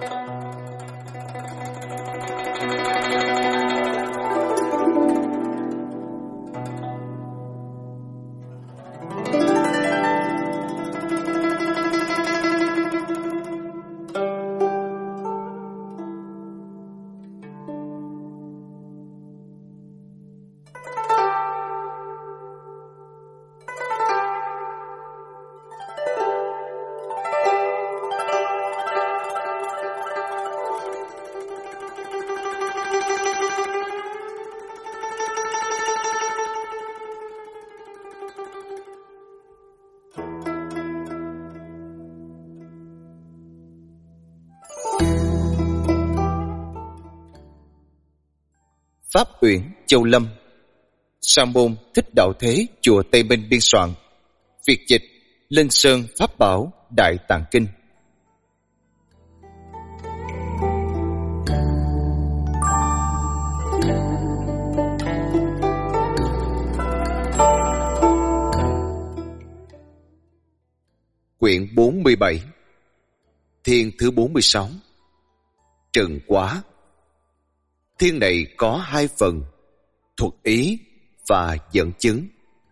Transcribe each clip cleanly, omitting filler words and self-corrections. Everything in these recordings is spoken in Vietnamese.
Pháp Uyển Châu Lâm. Sa môn Thích Đạo Thế, chùa Tây Minh biên soạn. Việt dịch Linh Sơn Pháp Bảo Đại Tạng Kinh. Quyển 47. Thiên thứ 46. Trần Quá. Thiên này có hai phần, thuật ý và dẫn chứng.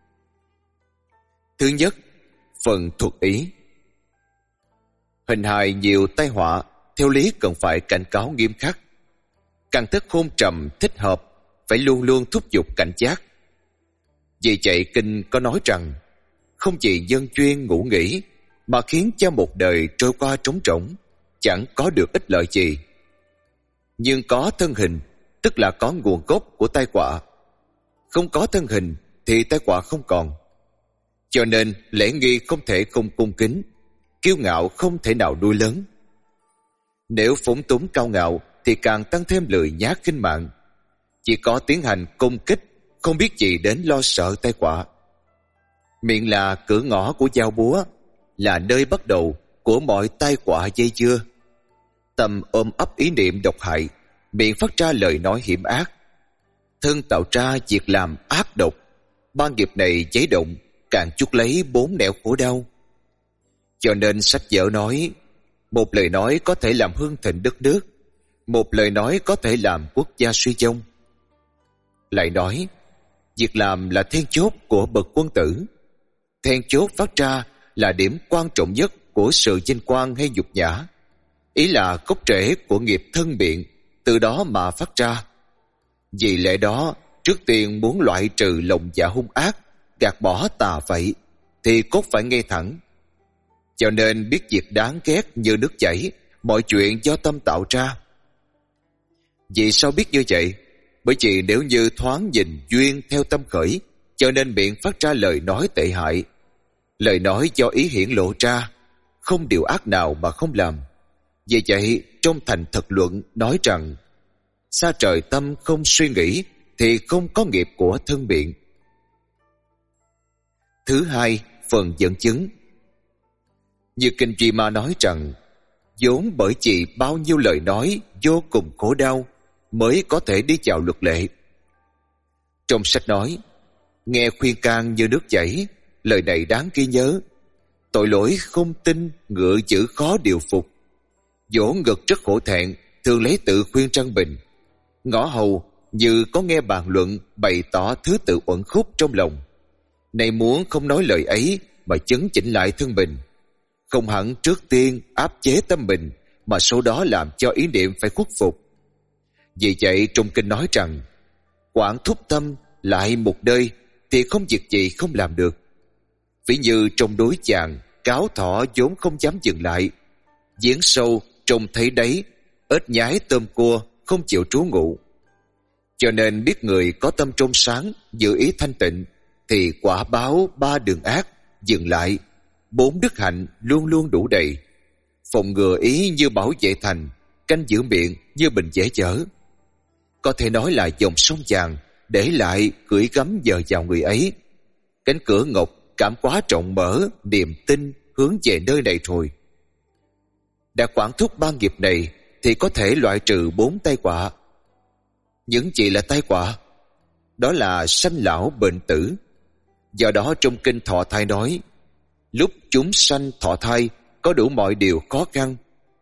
Thứ nhất, phần thuật ý. Hình hài nhiều tai họa, theo lý cần phải cảnh cáo nghiêm khắc. Căn thức hôn trầm thích hợp, phải luôn luôn thúc giục cảnh giác. Vì vậy kinh có nói rằng, không chỉ dân chuyên ngủ nghỉ, mà khiến cho một đời trôi qua trống rỗng, chẳng có được ích lợi gì. Nhưng có thân hình, tức là có nguồn gốc của tai họa. Không có thân hình thì tai họa không còn. Cho nên lễ nghi không thể không cung kính, kiêu ngạo không thể nào nuôi lớn. Nếu phóng túng cao ngạo thì càng tăng thêm lười nhác khinh mạng. Chỉ có tiến hành công kích, không biết gì đến lo sợ tai họa. Miệng là cửa ngõ của dao búa, là nơi bắt đầu của mọi tai họa dây dưa. Tâm ôm ấp ý niệm độc hại, miệng phát ra lời nói hiểm ác, thân tạo ra việc làm ác độc. Ba nghiệp này cháy động, càng chuốc lấy bốn nẻo khổ đau. Cho nên sách vở nói, một lời nói có thể làm hưng thịnh đất nước, một lời nói có thể làm quốc gia suy vong. Lại nói, việc làm là then chốt của bậc quân tử. Then chốt phát ra là điểm quan trọng nhất của sự vinh quang hay nhục nhã. Ý là gốc rễ của nghiệp thân biện, từ đó mà phát ra. Vì lẽ đó, trước tiên muốn loại trừ lòng dạ hung ác, gạt bỏ tà vậy, thì cốt phải ngay thẳng. Cho nên biết việc đáng ghét như nước chảy, mọi chuyện do tâm tạo ra. Vì sao biết như vậy? Bởi vì nếu như thoáng nhìn duyên theo tâm khởi, cho nên miệng phát ra lời nói tệ hại. Lời nói do ý hiển lộ ra, không điều ác nào mà không làm. Vì vậy, trong thành thật luận nói rằng, xa trời tâm không suy nghĩ thì không có nghiệp của thân miệng. Thứ hai, phần dẫn chứng. Như kinh Duy Ma nói rằng, vốn bởi vì bao nhiêu lời nói vô cùng khổ đau mới có thể đi vào luật lệ. Trong sách nói, nghe khuyên can như nước chảy, lời này đáng ghi nhớ. Tội lỗi không tin, ngựa chữ khó điều phục. Vỗ ngực rất khổ thẹn, thường lấy tự khuyên trăng bình. Ngõ hầu như có nghe bàn luận bày tỏ thứ tự uẩn khúc trong lòng. Này muốn không nói lời ấy mà chấn chỉnh lại thân mình. Không hẳn trước tiên áp chế tâm mình, mà sau đó làm cho ý niệm phải khuất phục. Vì vậy trong kinh nói rằng, quản thúc tâm lại một nơi thì không việc gì không làm được. Ví như trong đối chàng, cáo thỏ vốn không dám dừng lại. Giếng sâu trông thấy đấy, ếch nhái tôm cua không chịu trú ngụ. Cho nên biết người có tâm trong sáng, giữ ý thanh tịnh, thì quả báo ba đường ác dừng lại, bốn đức hạnh luôn luôn đủ đầy. Phòng ngừa ý như bảo vệ thành, canh giữ miệng như bình dễ chở. Có thể nói là dòng sông vàng để lại gửi gắm giờ vào người ấy. Cánh cửa ngọc cảm quá rộng mở, niềm tin hướng về nơi này rồi. Đã quản thúc ba nghiệp này thì có thể loại trừ bốn tai họa. Những gì là tai họa? Đó là sanh lão bệnh tử. Do đó trong kinh Thọ Thai nói, lúc chúng sanh thọ thai có đủ mọi điều khó khăn,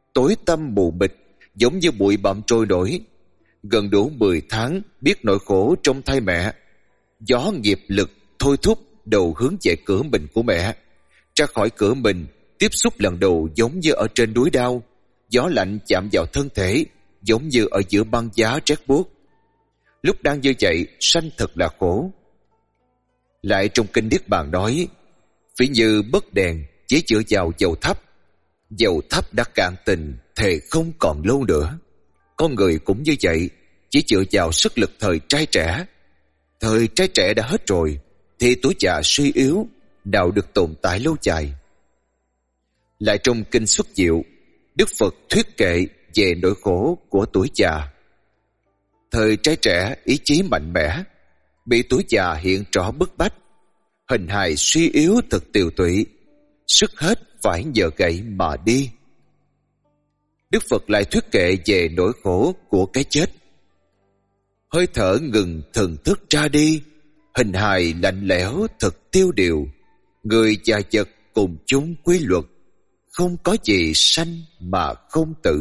tối tăm mù mịt, giống như bụi bặm trôi nổi. Gần đủ 10 tháng biết nỗi khổ trong thai mẹ. Gió nghiệp lực thôi thúc đầu hướng về cửa mình của mẹ. Ra khỏi cửa mình, tiếp xúc lần đầu giống như ở trên núi đao. Gió lạnh chạm vào thân thể, giống như ở giữa băng giá rét buốt. Lúc đang như vậy, sanh thật là khổ. Lại trong kinh Niết Bàn nói, ví như bất đèn chỉ chữa vào dầu thắp. Dầu thắp đã cạn tình, thề không còn lâu nữa. Con người cũng như vậy, chỉ dựa vào sức lực thời trai trẻ. Thời trai trẻ đã hết rồi, thì tuổi già suy yếu, nào được tồn tại lâu dài. Lại trong kinh Xuất Diệu, Đức Phật thuyết kệ về nỗi khổ của tuổi già. Thời trai trẻ ý chí mạnh mẽ, bị tuổi già hiện rõ bức bách, hình hài suy yếu thật tiều tụy, sức hết phải nhờ gậy mà đi. Đức Phật lại thuyết kệ về nỗi khổ của cái chết. Hơi thở ngừng thần thức ra đi, hình hài lạnh lẽo thật tiêu điều, người già vật cùng chung quy luật, không có gì sanh mà không tử.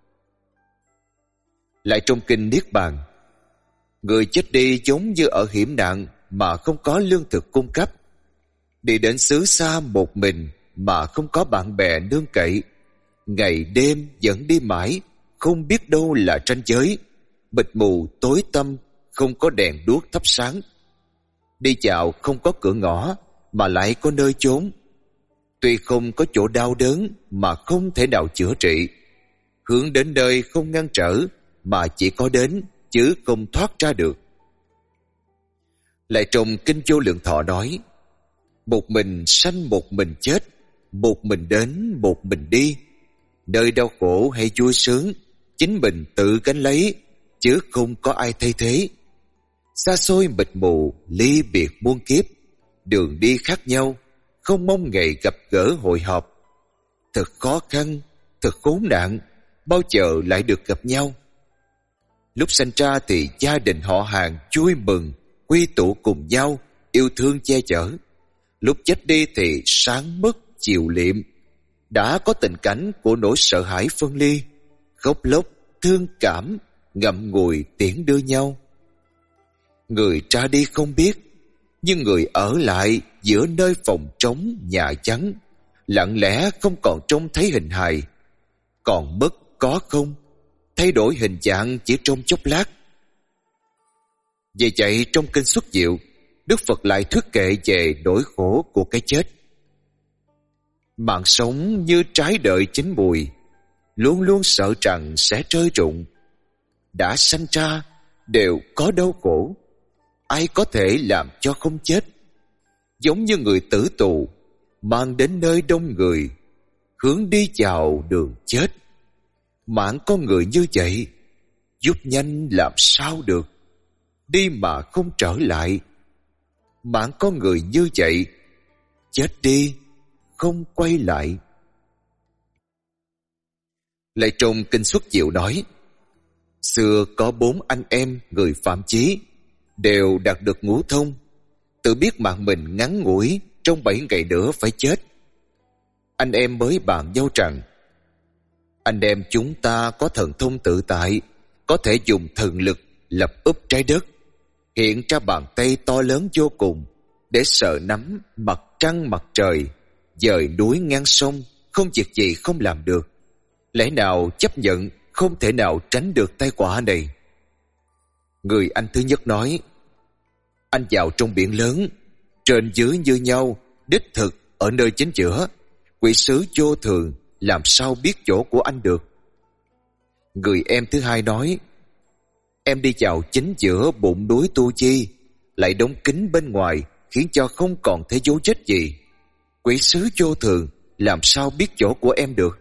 Lại trong kinh Niết Bàn, người chết đi giống như ở hiểm nạn mà không có lương thực cung cấp, đi đến xứ xa một mình mà không có bạn bè nương cậy, ngày đêm vẫn đi mãi, không biết đâu là ranh giới, mịt mù tối tăm, không có đèn đuốc thắp sáng. Đi dạo không có cửa ngõ mà lại có nơi chốn. Tuy không có chỗ đau đớn mà không thể nào chữa trị, hướng đến nơi không ngăn trở mà chỉ có đến chứ không thoát ra được. Lại trong kinh Vô Lượng Thọ nói, một mình sanh một mình chết, một mình đến một mình đi. Nơi đau khổ hay vui sướng, chính mình tự gánh lấy, chứ không có ai thay thế. Xa xôi mịt mù, ly biệt muôn kiếp, đường đi khác nhau, không mong ngày gặp gỡ hội họp. Thật khó khăn, thật khốn nạn, bao giờ lại được gặp nhau. Lúc sanh ra thì gia đình họ hàng vui mừng, quy tụ cùng nhau, yêu thương che chở. Lúc chết đi thì sáng mất chiều liệm, đã có tình cảnh của nỗi sợ hãi phân ly, khóc lóc, thương cảm, ngậm ngùi tiễn đưa nhau. Người ra đi không biết, nhưng người ở lại giữa nơi phòng trống nhà vắng, lặng lẽ không còn trông thấy hình hài, còn mất có không, thay đổi hình dạng chỉ trong chốc lát. Vì vậy trong kinh Xuất Diệu, Đức Phật lại thuyết kệ về nỗi khổ của cái chết. Mạng sống như trái đợi chín mùi, luôn luôn sợ rằng sẽ rơi rụng. Đã sanh ra đều có đau khổ, ai có thể làm cho không chết. Giống như người tử tù mang đến nơi đông người, hướng đi vào đường chết. Mạng con người như vậy, giúp nhanh làm sao được, đi mà không trở lại. Mạng con người như vậy, chết đi không quay lại. Lại trong kinh Xuất Diệu nói, xưa có 4 anh em người phạm chí, đều đạt được ngũ thông, tự biết mạng mình ngắn ngủi, trong 7 ngày nữa phải chết. Anh em mới bàn nhau rằng, anh em chúng ta có thần thông tự tại, có thể dùng thần lực lập úp trái đất, hiện ra bàn tay to lớn vô cùng, để sờ nắm mặt trăng mặt trời, dời núi ngang sông, không việc gì không làm được. Lẽ nào chấp nhận không thể nào tránh được tai họa này? Người anh thứ nhất nói, anh vào trong biển lớn, trên dưới như nhau, đích thực ở nơi chính giữa, quỷ sứ vô thường, làm sao biết chỗ của anh được? Người em thứ hai nói, em đi vào chính giữa bụng núi Tu Chi, lại đóng kín bên ngoài, khiến cho không còn thấy dấu vết gì. Quỷ sứ vô thường, làm sao biết chỗ của em được?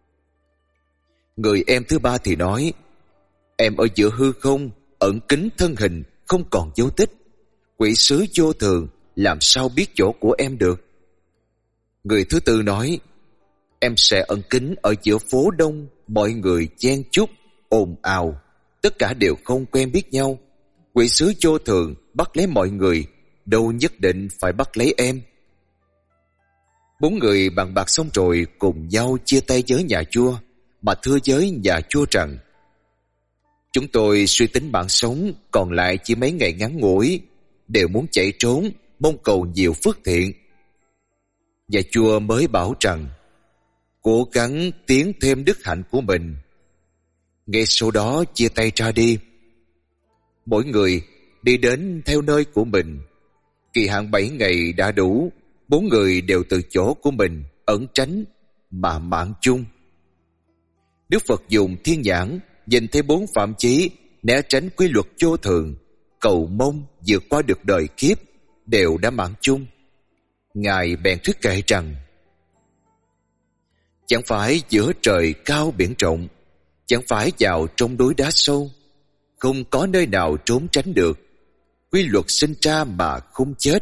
Người em thứ ba thì nói, em ở giữa hư không, ẩn kín thân hình, không còn dấu tích. Quỷ sứ vô thường, làm sao biết chỗ của em được? Người thứ tư nói, em sẽ ẩn kín ở giữa phố đông, mọi người chen chúc, ồn ào, tất cả đều không quen biết nhau. Quỷ sứ vô thường bắt lấy mọi người, đâu nhất định phải bắt lấy em. 4 người bàn bạc xong rồi cùng nhau chia tay với nhà vua, mà thưa với nhà vua rằng: chúng tôi suy tính mạng sống còn lại chỉ mấy ngày ngắn ngủi, đều muốn chạy trốn, mong cầu nhiều phước thiện. Nhà vua mới bảo rằng: cố gắng tiến thêm đức hạnh của mình. Ngay sau đó chia tay ra đi. Mỗi người đi đến theo nơi của mình. Kỳ hạn 7 ngày đã đủ, 4 người đều từ chỗ của mình ẩn tránh mà mạng chung. Đức Phật dùng thiên nhãn nhìn thấy 4 phạm chí, né tránh quy luật vô thường, cầu mong vượt qua được đời kiếp, đều đã mạng chung. Ngài bèn thuyết kệ rằng: chẳng phải giữa trời cao biển rộng, chẳng phải vào trong núi đá sâu, không có nơi nào trốn tránh được. Quy luật sinh ra mà không chết.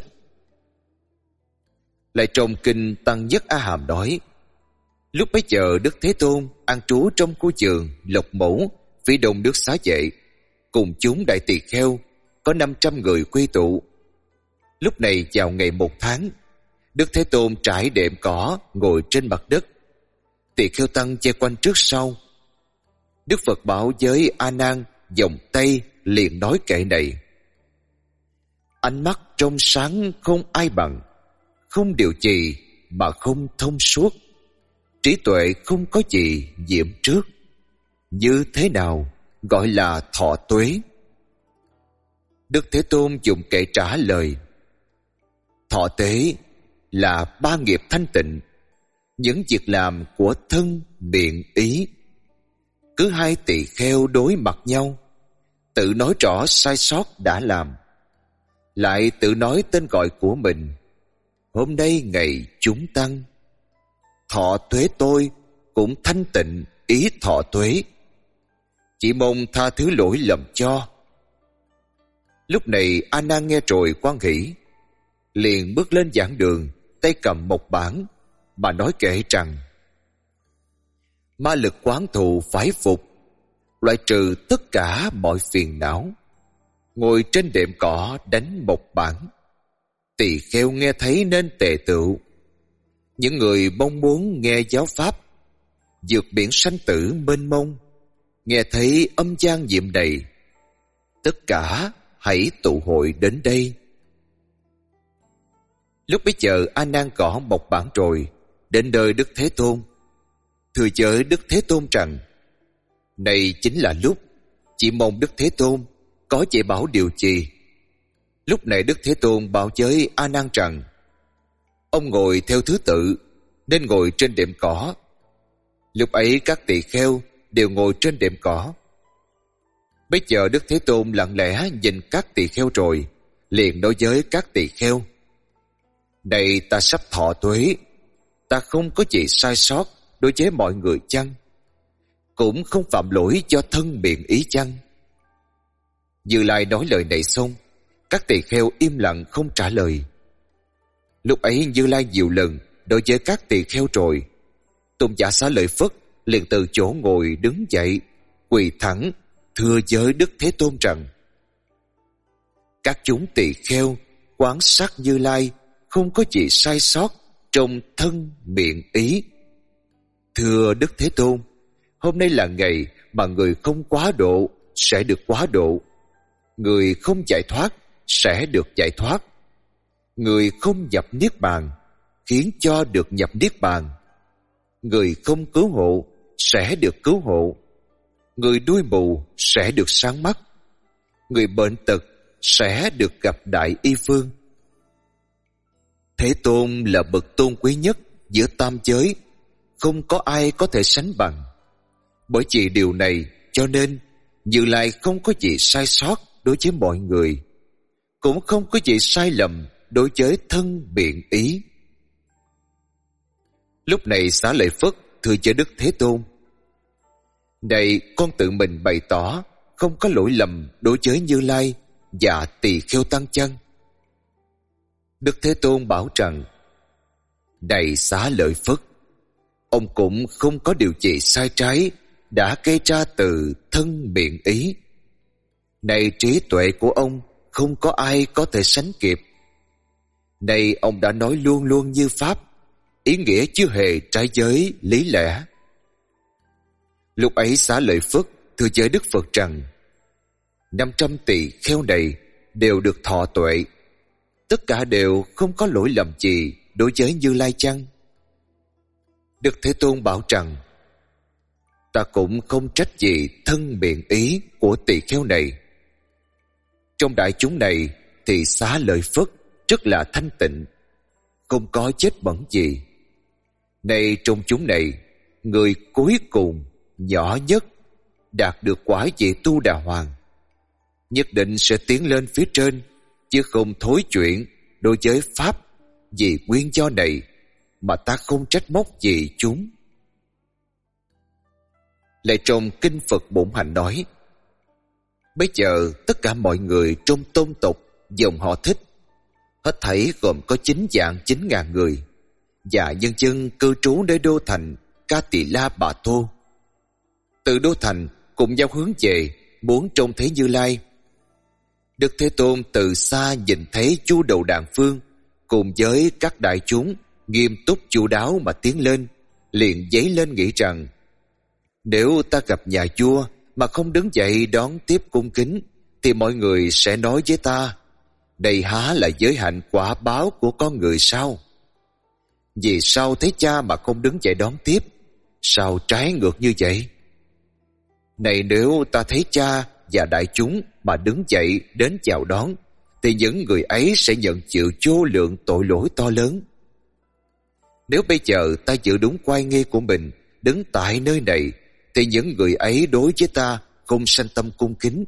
Lại trong kinh Tăng Nhất A Hàm nói: lúc bấy giờ Đức Thế Tôn an trú trong khu vườn Lộc Mẫu, phía đông nước Xá Vệ, cùng chúng đại tỳ kheo có 500 người quy tụ. Lúc này vào ngày 1 tháng, Đức Thế Tôn trải đệm cỏ ngồi trên mặt đất, tỳ kheo tăng che quanh trước sau. Đức Phật bảo với A Nan vòng tay, liền nói kệ này: ánh mắt trong sáng không ai bằng, không điều trì mà không thông suốt, trí tuệ không có gì nhiễm trước. Như thế nào gọi là thọ tuế? Đức Thế Tôn dùng kệ trả lời: thọ tuế là 3 nghiệp thanh tịnh, những việc làm của thân, miệng, ý. Cứ 2 tỳ kheo đối mặt nhau, tự nói rõ sai sót đã làm, lại tự nói tên gọi của mình: hôm nay ngày chúng tăng. Thọ tuế tôi cũng thanh tịnh ý thọ tuế, chỉ mong tha thứ lỗi lầm cho. Lúc này A Nan nghe rồi hoan hỷ, liền bước lên giảng đường, tay cầm một bản mà nói kệ rằng: ma lực quán thù phải phục, loại trừ tất cả mọi phiền não. Ngồi trên đệm cỏ đánh một bản, tỳ kheo nghe thấy nên tề tựu. Những người mong muốn nghe giáo pháp, vượt biển sanh tử mênh mông, nghe thấy âm gian nhiệm đầy, tất cả hãy tụ hội đến đây. Lúc bấy giờ A Nan gõ một bản rồi, đến nơi Đức Thế Tôn, thưa với Đức Thế Tôn rằng: này chính là lúc, chỉ mong Đức Thế Tôn có dạy bảo điều gì. Lúc này Đức Thế Tôn bảo với A Nan rằng: ông ngồi theo thứ tự, nên ngồi trên đệm cỏ. Lúc ấy các tỳ kheo đều ngồi trên đệm cỏ. Bây giờ Đức Thế Tôn lặng lẽ nhìn các tỳ kheo rồi, liền nói với các tỳ kheo: này ta sắp thọ tuế, ta không có gì sai sót đối với mọi người chăng? Cũng không phạm lỗi cho thân miệng ý chăng? Như Lai nói lời này xong, các tỳ kheo im lặng không trả lời. Lúc ấy Như Lai nhiều lần đối với các tỳ kheo rồi, Tôn giả Xá Lợi Phất liền từ chỗ ngồi đứng dậy, quỳ thẳng thưa với Đức Thế Tôn rằng: các chúng tỳ kheo quán sát Như Lai không có gì sai sót trong thân miệng ý. Thưa Đức Thế Tôn, hôm nay là ngày mà người không quá độ sẽ được quá độ, người không giải thoát sẽ được giải thoát, người không nhập niết bàn khiến cho được nhập niết bàn, người không cứu hộ sẽ được cứu hộ, người đuôi mù sẽ được sáng mắt, người bệnh tật sẽ được gặp đại y phương. Thế Tôn là bậc tôn quý nhất giữa tam giới, không có ai có thể sánh bằng. Bởi vì điều này cho nên Như Lai không có gì sai sót đối với mọi người, cũng không có gì sai lầm đối với thân miệng ý. Lúc này Xá Lợi Phất thưa với Đức Thế Tôn: này con tự mình bày tỏ không có lỗi lầm đối với Như Lai và tỳ kheo tăng chân. Đức Thế Tôn bảo rằng: này Xá Lợi Phất, ông cũng không có điều gì sai trái đã gây ra từ thân miệng ý. Này trí tuệ của ông không có ai có thể sánh kịp. Này ông đã nói luôn luôn như pháp, ý nghĩa chưa hề trái với lý lẽ. Lúc ấy Xá Lợi Phất thưa với Đức Phật rằng 500 tỳ kheo này đều được thọ tuệ, tất cả đều không có lỗi lầm gì đối với Như Lai chăng? Đức Thế Tôn bảo rằng ta cũng không trách gì thân miệng ý của tỳ kheo này. Trong đại chúng này thì Xá Lợi Phất rất là thanh tịnh, không có chết bẩn gì. Này trong chúng này, người cuối cùng nhỏ nhất đạt được quả vị Tu Đà Hoàng, nhất định sẽ tiến lên phía trên, chứ không thối chuyện đối với Pháp. Vì nguyên do này mà ta không trách móc gì chúng. Lại trong Kinh Phật Bổn Hành nói, bây giờ tất cả mọi người trong tôn tộc dòng họ Thích, hết thảy gồm có 9.900.000 người, và nhân dân cư trú nơi đô thành Ca Tỳ La Bà Tô, từ đô thành cùng nhau hướng về muốn trông thấy Như Lai. Đức Thế Tôn từ xa nhìn thấy Chu Đầu Đàn Phương cùng với các đại chúng nghiêm túc chu đáo mà tiến lên, liền dấy lên nghĩ rằng nếu ta gặp nhà vua mà không đứng dậy đón tiếp cung kính, thì mọi người sẽ nói với ta, đây há là giới hạnh quả báo của con người sao? Vì sao thấy cha mà không đứng dậy đón tiếp? Sao trái ngược như vậy? Này, nếu ta thấy cha và đại chúng mà đứng dậy đến chào đón, thì những người ấy sẽ nhận chịu vô lượng tội lỗi to lớn. Nếu bây giờ ta giữ đúng quay nghi của mình, đứng tại nơi này, thì những người ấy đối với ta không sanh tâm cung kính.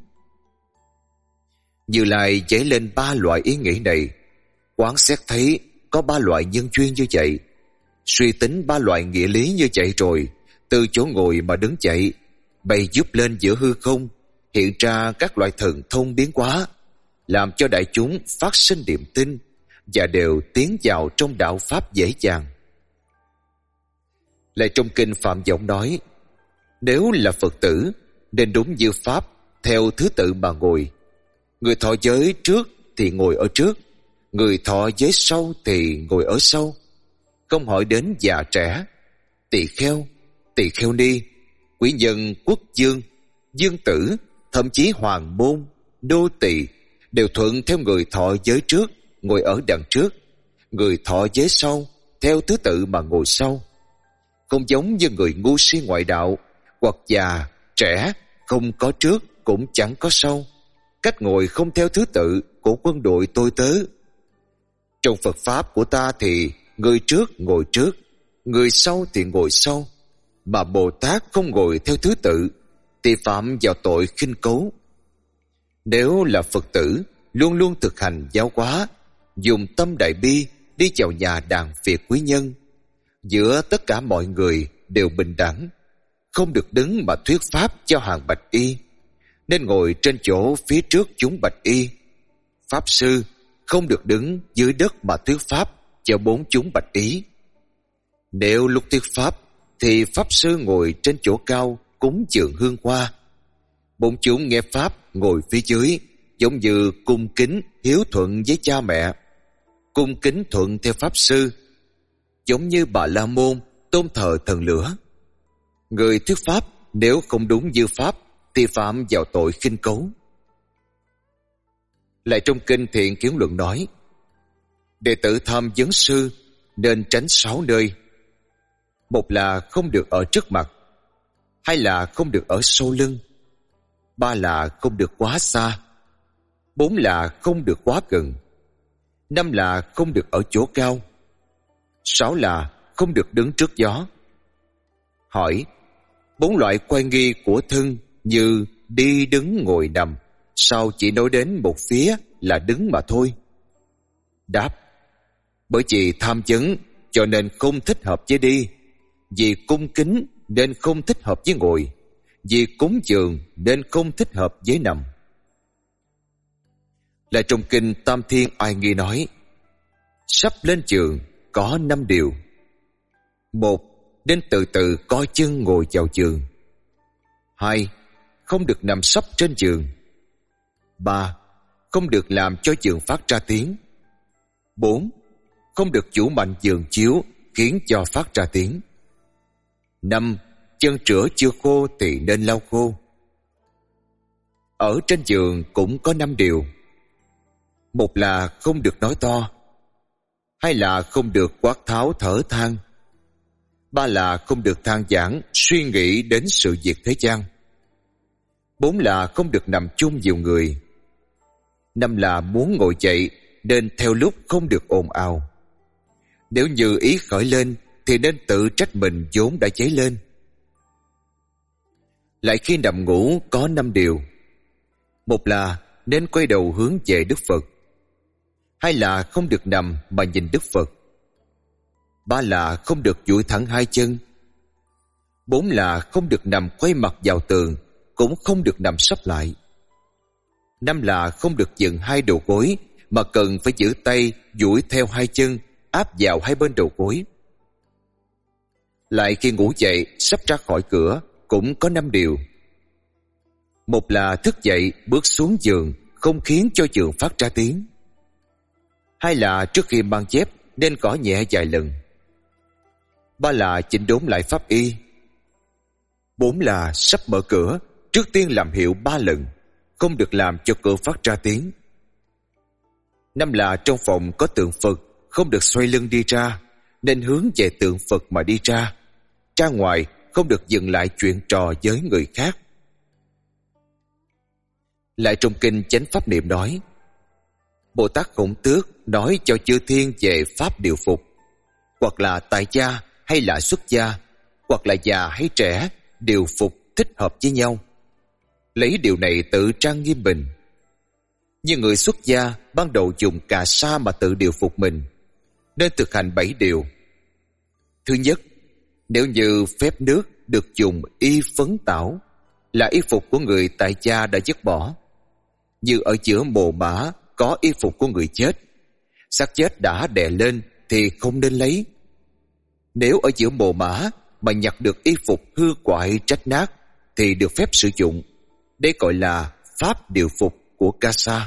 Như Lai dấy lên 3 loại ý nghĩ này, quán xét thấy có 3 loại nhân duyên như vậy, suy tính 3 loại nghĩa lý như vậy rồi, từ chỗ ngồi mà đứng dậy, bày giúp lên giữa hư không, hiện ra các loại thần thông biến hóa, làm cho đại chúng phát sinh niềm tin và đều tiến vào trong đạo pháp dễ dàng. Lại trong Kinh Phạm Võng nói, nếu là Phật tử nên đúng như pháp, theo thứ tự mà ngồi. Người thọ giới trước thì ngồi ở trước, người thọ giới sau thì ngồi ở sau, không hỏi đến già trẻ, tỳ kheo ni, quý nhân, quốc dương, dương tử, thậm chí hoàng môn, đô tỳ đều thuận theo người thọ giới trước ngồi ở đằng trước, người thọ giới sau theo thứ tự mà ngồi sau. Không giống như người ngu si ngoại đạo, hoặc già, trẻ, không có trước cũng chẳng có sau, cách ngồi không theo thứ tự của quân đội tôi tớ. Trong Phật Pháp của ta thì người trước ngồi trước, người sau thì ngồi sau, mà Bồ Tát không ngồi theo thứ tự thì phạm vào tội khinh cấu. Nếu là Phật tử luôn luôn thực hành giáo hóa, dùng tâm đại bi đi vào nhà đàn việc quý nhân, giữa tất cả mọi người đều bình đẳng, không được đứng mà thuyết pháp cho hàng bạch y, nên ngồi trên chỗ phía trước chúng bạch y. Pháp sư không được đứng dưới đất mà thuyết pháp cho 4 chúng bạch y. Nếu lúc thuyết pháp thì pháp sư ngồi trên chỗ cao cúng dường hương hoa, 4 chúng nghe pháp ngồi phía dưới, giống như cung kính hiếu thuận với cha mẹ, cung kính thuận theo pháp sư, giống như Bà La Môn tôn thờ thần lửa. Người thuyết pháp nếu không đúng như pháp thì phạm vào tội khinh cấu. Lại trong Kinh Thiện Kiến Luận nói, đệ tử tham vấn sư nên tránh 6 nơi. 1 là không được ở trước mặt, 2 là không được ở sau lưng, 3 là không được quá xa, 4 là không được quá gần, 5 là không được ở chỗ cao, 6 là không được đứng trước gió. Hỏi, 4 loại quay nghi của thân như đi, đứng, ngồi, nằm, sao chỉ nói đến một phía là đứng mà thôi? Đáp, bởi vì tham vấn cho nên không thích hợp với đi, vì cung kính nên không thích hợp với ngồi, vì cúng dường nên không thích hợp với nằm. Lại trong Kinh Tam Thiên Oai Nghi nói, sắp lên giường có 5 điều. 1. Nên từ từ co chân ngồi vào giường. 2. Không được nằm sấp trên giường. 3. Không được làm cho giường phát ra tiếng. 4. Không được chủ mạnh giường chiếu khiến cho phát ra tiếng. 5. chân rửa chưa khô thì nên lau khô. Ở trên giường cũng có 5 điều. Một là không được nói to. Hai là không được quát tháo thở than. Ba là không được than vãn suy nghĩ đến sự việc thế gian. 4 là không được nằm chung nhiều người. 5 là muốn ngồi dậy nên theo lúc không được ồn ào. Nếu như ý khởi lên thì nên tự trách mình vốn đã cháy lên. Lại khi nằm ngủ có 5 điều. Một là nên quay đầu hướng về Đức Phật. Hai là không được nằm mà nhìn Đức Phật. 3 là không được duỗi thẳng hai chân. 4 là không được nằm quay mặt vào tường, cũng không được nằm sấp lại. 5 là không được dựng hai đầu gối, mà cần phải giữ tay duỗi theo hai chân, áp vào hai bên đầu gối. Lại khi ngủ dậy sắp ra khỏi cửa cũng có 5 điều. Một là thức dậy bước xuống giường không khiến cho giường phát ra tiếng. Hai là trước khi mang dép nên gõ nhẹ vài lần. 3 là chỉnh đốn lại pháp y. 4 là sắp mở cửa trước tiên làm hiệu 3 lần, không được làm cho cửa phát ra tiếng. 5 là trong phòng có tượng Phật không được xoay lưng đi ra, nên hướng về tượng Phật mà đi ra. Ra ngoài không được dừng lại chuyện trò với người khác. Lại trong kinh Chánh Pháp Niệm nói, Bồ Tát Khổng Tước nói cho chư thiên về pháp điều phục, hoặc là tại gia hay là xuất gia, hoặc là già hay trẻ, điều phục thích hợp với nhau. Lấy điều này tự trang nghiêm mình. Như người xuất gia ban đầu dùng cà sa mà tự điều phục mình, nên thực hành 7 điều. Thứ nhất, nếu như phép nước được dùng y phấn tảo, là y phục của người tại gia đã dứt bỏ. Như ở giữa mồ mả có y phục của người chết, xác chết đã đè lên thì không nên lấy. Nếu ở giữa mồ mả mà nhặt được y phục hư quại rách nát thì được phép sử dụng. Đây gọi là pháp điều phục của ca sa.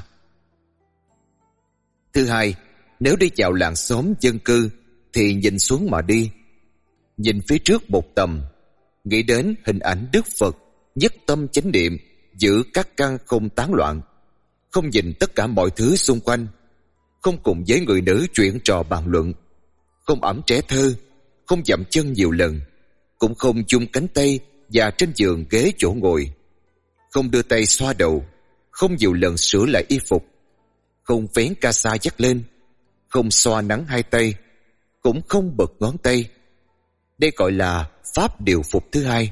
Thứ hai, nếu đi vào làng xóm dân cư thì nhìn xuống mà đi. Nhìn phía trước một tầm, nghĩ đến hình ảnh Đức Phật, nhất tâm chánh niệm, giữ các căn không tán loạn, không nhìn tất cả mọi thứ xung quanh, không cùng với người nữ chuyện trò bàn luận, không ẵm trẻ thơ, không dậm chân nhiều lần, cũng không chung cánh tay và trên giường ghế chỗ ngồi, không đưa tay xoa đầu, không nhiều lần sửa lại y phục, không vén ca sa dắt lên, không xoa nắng hai tay, cũng không bật ngón tay. Đây gọi là pháp điều phục thứ hai.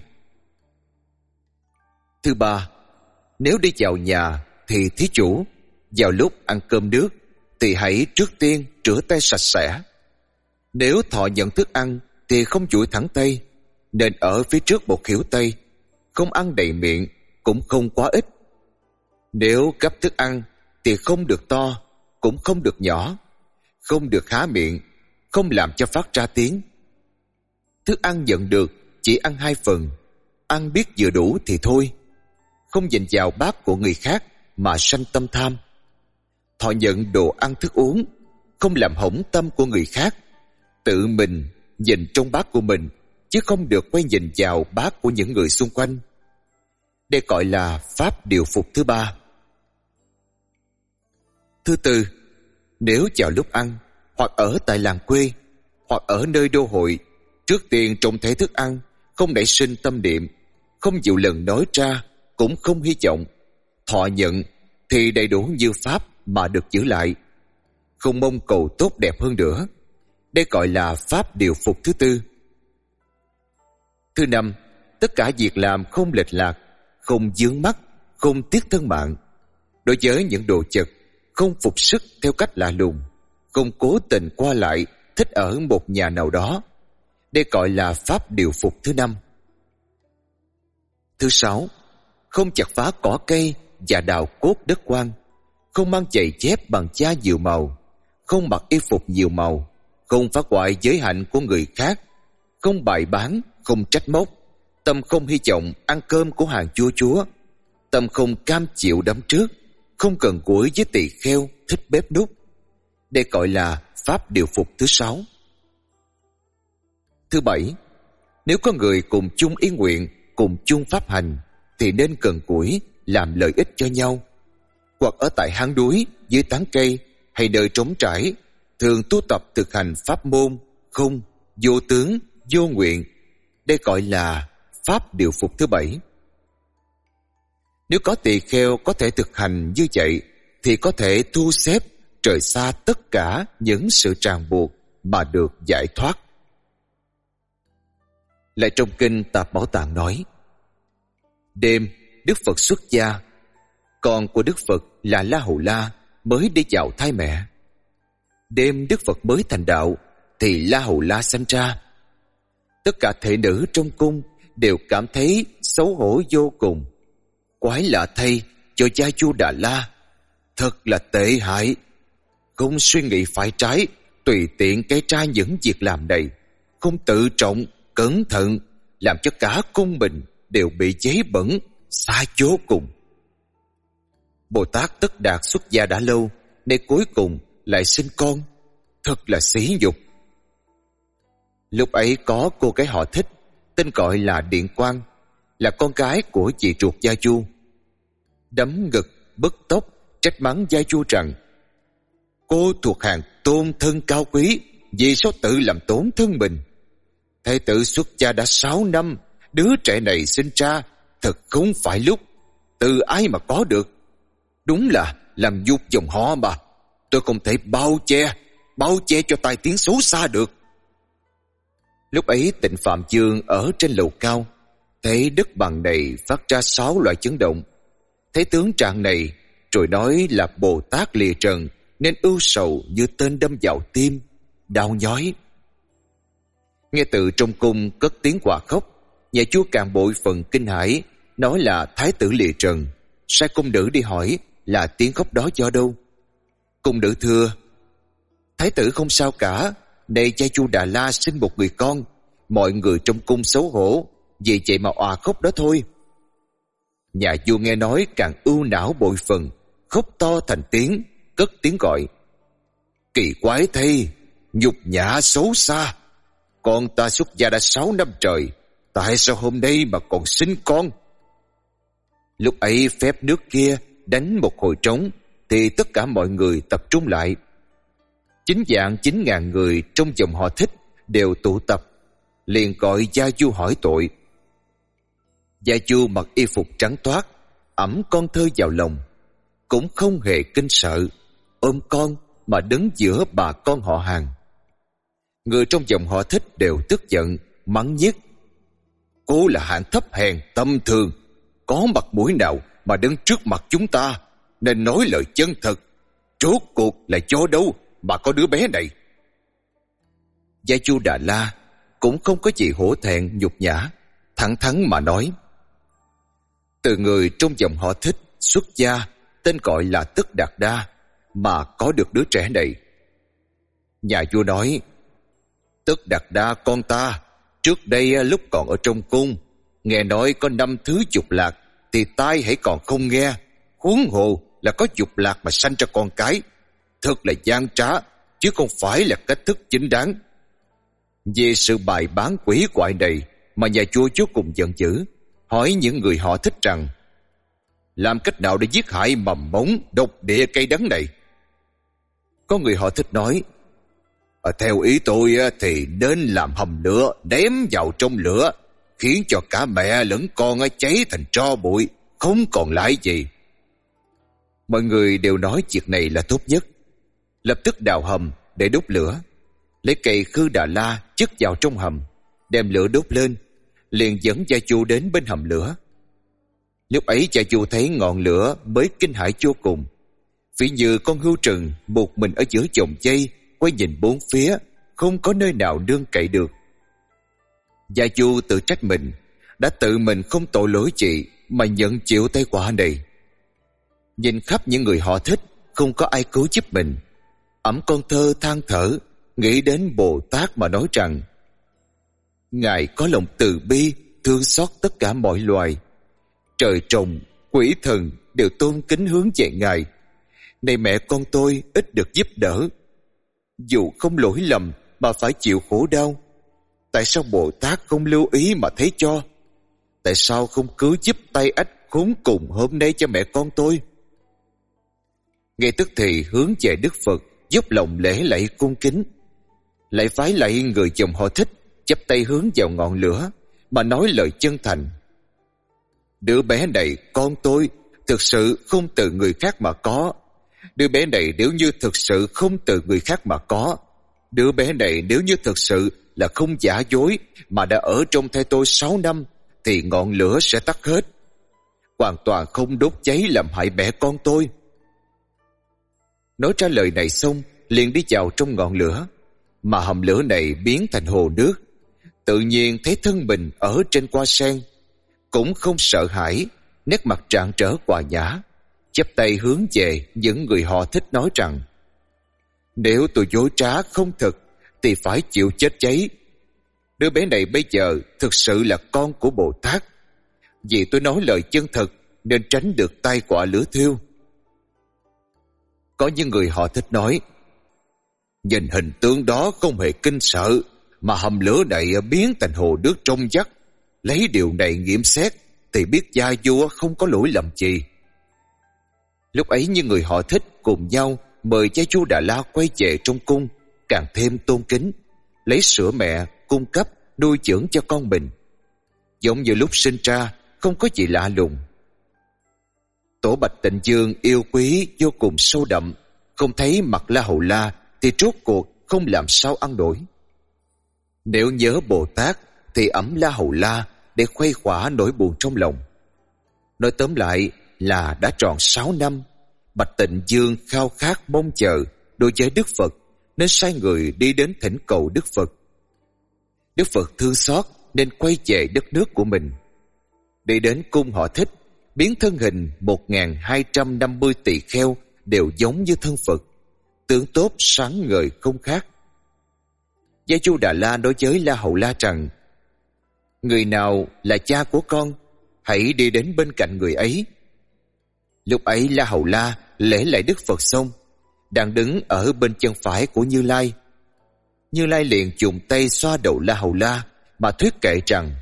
Thứ ba, nếu đi vào nhà thì thí chủ, vào lúc ăn cơm nước thì hãy trước tiên rửa tay sạch sẽ. Nếu thọ nhận thức ăn thì không duỗi thẳng tay, nên ở phía trước một khuỷu tay, không ăn đầy miệng, cũng không quá ít. Nếu gắp thức ăn thì không được to, cũng không được nhỏ, không được há miệng, không làm cho phát ra tiếng. Thức ăn nhận được chỉ ăn 2 phần, ăn biết vừa đủ thì thôi, không nhìn vào bát của người khác mà sanh tâm tham. Thọ nhận đồ ăn thức uống, không làm hỏng tâm của người khác, tự mình nhìn trong bát của mình, chứ không được quay nhìn vào bát của những người xung quanh. Đây gọi là pháp điều phục thứ ba. Thứ tư, nếu vào lúc ăn, hoặc ở tại làng quê, hoặc ở nơi đô hội, trước tiên trông thấy thức ăn, không nảy sinh tâm niệm, không nhiều lần nói ra, cũng không hy vọng, thọ nhận thì đầy đủ như pháp mà được giữ lại, không mong cầu tốt đẹp hơn nữa. Đây gọi là pháp điều phục thứ tư. Thứ năm, tất cả việc làm không lệch lạc, không vướng mắc, không tiếc thân mạng. Đối với những đồ vật, không phục sức theo cách lạ lùng, không cố tình qua lại thích ở một nhà nào đó. Đây gọi là pháp điều phục thứ năm. Thứ sáu, không chặt phá cỏ cây và đào cốt đất quan, không mang giày dép bằng da nhiều màu, không mặc y phục nhiều màu, không phá hoại giới hạnh của người khác, không bày bán, không trách móc, tâm không hy vọng ăn cơm của hàng vua chúa, tâm không cam chịu đấm trước, không cần cũi với tỳ kheo thích bếp núc. Đây gọi là pháp điều phục thứ sáu. Thứ bảy, Nếu có người cùng chung ý nguyện, cùng chung pháp hành, thì nên gần gũi, làm lợi ích cho nhau. Hoặc ở tại hang núi, dưới tán cây hay nơi trống trải, thường tu tập thực hành pháp môn không, vô tướng, vô nguyện. Đây gọi là pháp điều phục thứ 7. Nếu có tỳ kheo có thể thực hành như vậy, thì có thể thu xếp rời xa tất cả những sự ràng buộc mà được giải thoát. Lại trong kinh Tạp Bảo Tạng nói: đêm Đức Phật xuất gia, con của Đức Phật là La Hầu La mới đi vào thai mẹ. Đêm Đức Phật mới thành đạo thì La Hầu La sanh ra. Tất cả thị nữ trong cung đều cảm thấy xấu hổ vô cùng. Quái lạ thay cho Gia Chu Đà La, thật là tệ hại, không suy nghĩ phải trái, tùy tiện cái tra những việc làm này, không tự trọng, cẩn thận, làm cho cả cung mình đều bị giấy bẩn, xa vô cùng. Bồ Tát Tất Đạt xuất gia đã lâu, nay cuối cùng lại sinh con, thật là sỉ nhục. Lúc ấy có cô gái họ Thích, tên gọi là Điện Quang, là con gái của chị ruột Gia Chu. Đấm ngực, bứt tóc, trách mắng Gia Chu rằng: cô thuộc hàng tôn thân cao quý, vì sao tự làm tổn thân mình? Thái tử xuất gia đã 6 năm, đứa trẻ này sinh ra thật không phải lúc, từ ai mà có được? Đúng là làm nhục dòng họ mà, tôi không thể bao che cho tai tiếng xấu xa được. Lúc ấy Tịnh Phạm Dương ở trên lầu cao, thấy đất bằng này phát ra 6 loại chấn động. Thấy tướng trạng này, rồi nói là Bồ Tát lìa trần, nên ưu sầu như tên đâm vào tim, đau nhói. Nghe từ trong cung cất tiếng quà khóc, nhà vua càng bội phần kinh hãi, nói là thái tử lìa trần. Sai cung nữ đi hỏi là tiếng khóc đó do đâu. Cung nữ thưa: thái tử không sao cả, nay Gia Chu Đà La sinh một người con, mọi người trong cung xấu hổ, vì vậy mà òa khóc đó thôi. Nhà vua nghe nói càng ưu não bội phần, khóc to thành tiếng, cất tiếng gọi: kỳ quái thay, nhục nhã xấu xa, con ta xuất gia đã 6 năm trời, tại sao hôm nay mà còn sinh con? Lúc ấy phép nước kia đánh một hồi trống, thì tất cả mọi người tập trung lại. 9.000 người trong dòng họ Thích đều tụ tập, liền gọi Gia Chu hỏi tội. Gia Chu mặc y phục trắng toát, ẵm con thơ vào lòng, cũng không hề kinh sợ, ôm con mà đứng giữa bà con họ hàng. Người trong dòng họ Thích đều tức giận, mắng nhiếc: cô là hạng thấp hèn tâm thường, có mặt mũi nào mà đứng trước mặt chúng ta, nên nói lời chân thật. Rốt cuộc là do đâu mà có đứa bé này? Gia Chu Đà La cũng không có gì hổ thẹn nhục nhã, thẳng thắn mà nói: từ người trong dòng họ Thích xuất gia, tên gọi là Tất Đạt Đa, mà có được đứa trẻ này. Nhà vua nói: Tất Đạt Đa con ta, trước đây lúc còn ở trong cung, nghe nói có 5 thứ dục lạc, thì tai hãy còn không nghe, huống hồ là có dục lạc mà sanh ra con cái, thật là gian trá, chứ không phải là cách thức chính đáng. Vì sự bài bán quỷ quại này mà nhà vua vô cùng giận dữ, hỏi những người họ Thích rằng: làm cách nào để giết hại mầm mống độc địa cây đắng này? Có người họ Thích nói: theo ý tôi thì nên làm hầm lửa, ném vào trong lửa, khiến cho cả mẹ lẫn con cháy thành tro bụi, không còn lại gì. Mọi người đều nói việc này là tốt nhất, lập tức đào hầm để đốt lửa, lấy cây Khư Đà La chất vào trong hầm, đem lửa đốt lên, liền dẫn Gia Chu đến bên hầm lửa. Lúc ấy Gia Chu thấy ngọn lửa mới kinh hãi vô cùng, ví như con hươu rừng một mình ở giữa chòm dây, quay nhìn bốn phía, không có nơi nào nương cậy được. Gia Chu tự trách mình đã tự mình không tội lỗi chị mà nhận chịu tai họa này. Nhìn khắp những người họ Thích, không có ai cứu giúp mình, ẵm con thơ than thở, nghĩ đến Bồ Tát mà nói rằng: Ngài có lòng từ bi, thương xót tất cả mọi loài, trời trồng, quỷ thần đều tôn kính hướng về Ngài. Này mẹ con tôi ít được giúp đỡ, dù không lỗi lầm mà phải chịu khổ đau, Tại sao Bồ Tát không lưu ý mà thấy cho? Tại sao không cứu giúp tay ách khốn cùng hôm nay cho mẹ con tôi? Ngay tức thì hướng về Đức Phật, dốc lòng lễ lạy cung kính, lại vái lạy người dòng họ Thích, chắp tay hướng vào ngọn lửa mà nói lời chân thành. Đứa bé này con tôi, thực sự không từ người khác mà có. Đứa bé này nếu như thực sự không từ người khác mà có, đứa bé này nếu như thực sự là không giả dối mà đã ở trong thai tôi 6 năm, thì ngọn lửa sẽ tắt hết, hoàn toàn không đốt cháy làm hại mẹ con tôi. Nói ra lời này xong, liền đi vào trong ngọn lửa, mà hầm lửa này biến thành hồ nước. Tự nhiên thấy thân mình ở trên hoa sen, cũng không sợ hãi, nét mặt rạng rỡ hòa nhã, chắp tay hướng về những người họ Thích nói rằng: nếu tôi dối trá không thật thì phải chịu chết cháy. Đứa bé này bây giờ thực sự là con của Bồ Tát. Vì tôi nói lời chân thật nên tránh được tai họa lửa thiêu. Có những người họ Thích nói: nhìn hình tướng đó không hề kinh sợ, mà hầm lửa này biến thành hồ nước trong vắt. Lấy điều này nghiệm xét thì biết gia vua không có lỗi lầm gì. Lúc ấy những người họ Thích cùng nhau mời cha vua Đà La quay về trong cung, càng thêm tôn kính, lấy sữa mẹ cung cấp nuôi dưỡng cho con mình, giống như lúc sinh ra, không có gì lạ lùng. Tổ Bạch Tịnh Dương yêu quý vô cùng sâu đậm, không thấy mặt La Hầu La thì rốt cuộc không làm sao ăn nổi. Nếu nhớ Bồ Tát thì ẵm La Hầu La để khuây khỏa nỗi buồn trong lòng. Nói tóm lại là đã tròn 6 năm, Bạch Tịnh Dương khao khát mong chờ đối với Đức Phật, nên sai người đi đến thỉnh cầu Đức Phật. Đức Phật thương xót nên quay về đất nước của mình. Đi đến cung họ Thích, biến thân hình 1250 tỳ kheo đều giống như thân Phật, tướng tốt sáng ngời không khác. Gia Chu Đà La nói với La Hầu La rằng: người nào là cha của con, hãy đi đến bên cạnh người ấy. Lúc ấy La Hầu La lễ lại Đức Phật xong, đang đứng ở bên chân phải của Như Lai. Như Lai liền dùng tay xoa đầu La Hầu La mà thuyết kệ rằng: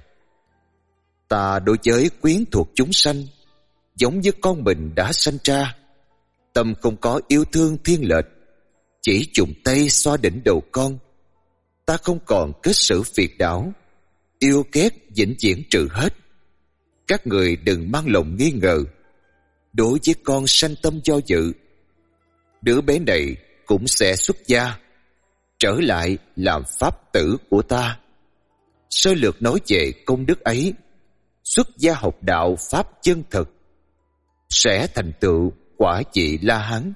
ta đối với quyến thuộc chúng sanh, giống như con mình đã sanh ra, tâm không có yêu thương thiên lệch, chỉ dùng tay xoa đỉnh đầu con. Ta không còn kết sử phiệt đảo, yêu ghét vĩnh viễn trừ hết. Các người đừng mang lòng nghi ngờ, đối với con sanh tâm do dự. Đứa bé này cũng sẽ xuất gia, trở lại làm pháp tử của ta. Sơ lược nói về công đức ấy, xuất gia học đạo pháp chân thực, sẽ thành tựu quả vị La Hán.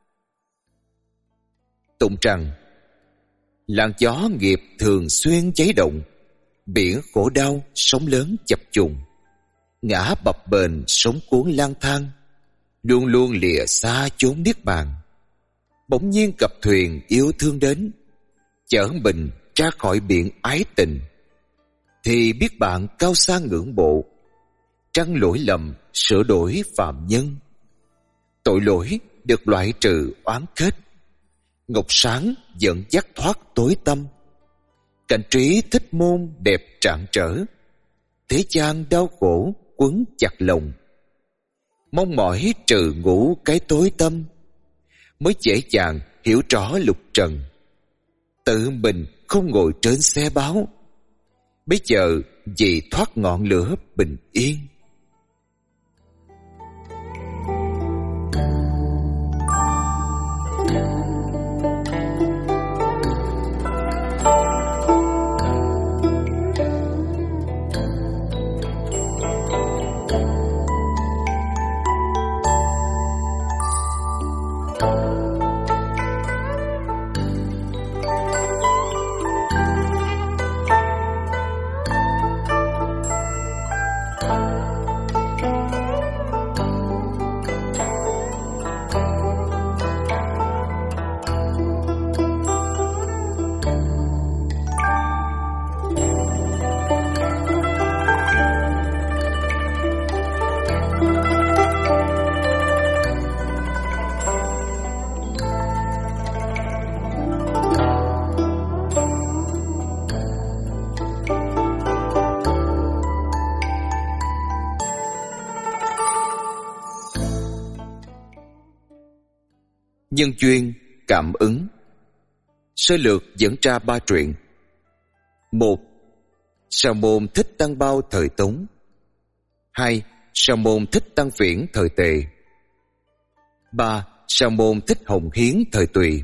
Tụng rằng: làn gió nghiệp thường xuyên cháy động, biển khổ đau sóng lớn chập trùng, ngã bập bềnh sống cuốn lang thang, luôn luôn lìa xa chốn niết bàn. Bỗng nhiên gặp thuyền yêu thương đến, chở mình ra khỏi biển ái tình, thì biết bạn cao xa ngưỡng bộ, trăng lỗi lầm sửa đổi phàm nhân. Tội lỗi được loại trừ oán kết, ngọc sáng dẫn dắt thoát tối tâm. Cảnh trí thích môn đẹp rạng rỡ, thế gian đau khổ quấn chặt lòng. Mong mỏi trừ ngủ cái tối tâm, mới dễ dàng hiểu rõ lục trần. Tự mình không ngồi trên xe báo, bây giờ vì thoát ngọn lửa bình yên. nhân duyên, cảm ứng. Sơ lược dẫn ra 3 truyện. 1. Sa môn Thích Tăng Bao thời Tống. 2. Sa môn Thích Tăng Viễn thời Tề. 3. Sa môn Thích Hồng Hiến thời Tùy.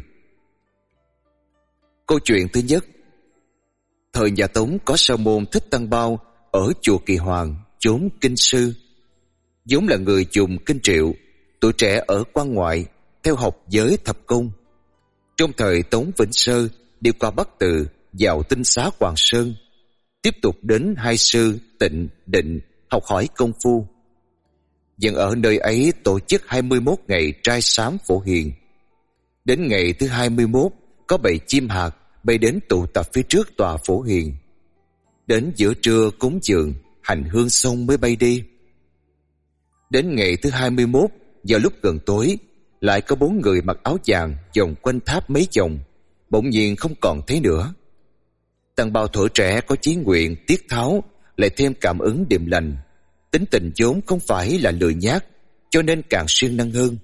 Câu chuyện thứ nhất. Thời nhà Tống có sa môn Thích Tăng Bao ở chùa Kỳ Hoàng, chốn Kinh Sư. vốn là người dùng kinh Triệu, tuổi trẻ ở quan ngoại, theo học giới thập công. Trong thời Tống Vĩnh Sơ, đi qua Bắc Từ, vào Tinh Xá Hoàng Sơn, tiếp tục đến Hai Sư, Tịnh, Định học hỏi công phu. Vẫn ở nơi ấy tổ chức 21 ngày trai sám phổ hiền. Đến ngày thứ 21, có bầy chim hạt bay đến tụ tập phía trước tòa phổ hiền. Đến giữa trưa cúng dường, hành hương xong mới bay đi. Đến ngày thứ 21, vào lúc gần tối, lại có 4 người mặc áo vàng vòng quanh tháp mấy vòng, bỗng nhiên không còn thấy nữa. Tăng Bao thuở trẻ có chí nguyện tiết tháo, lại thêm cảm ứng điềm lành, tính tình vốn không phải là lười nhác, cho nên càng siêng năng hơn.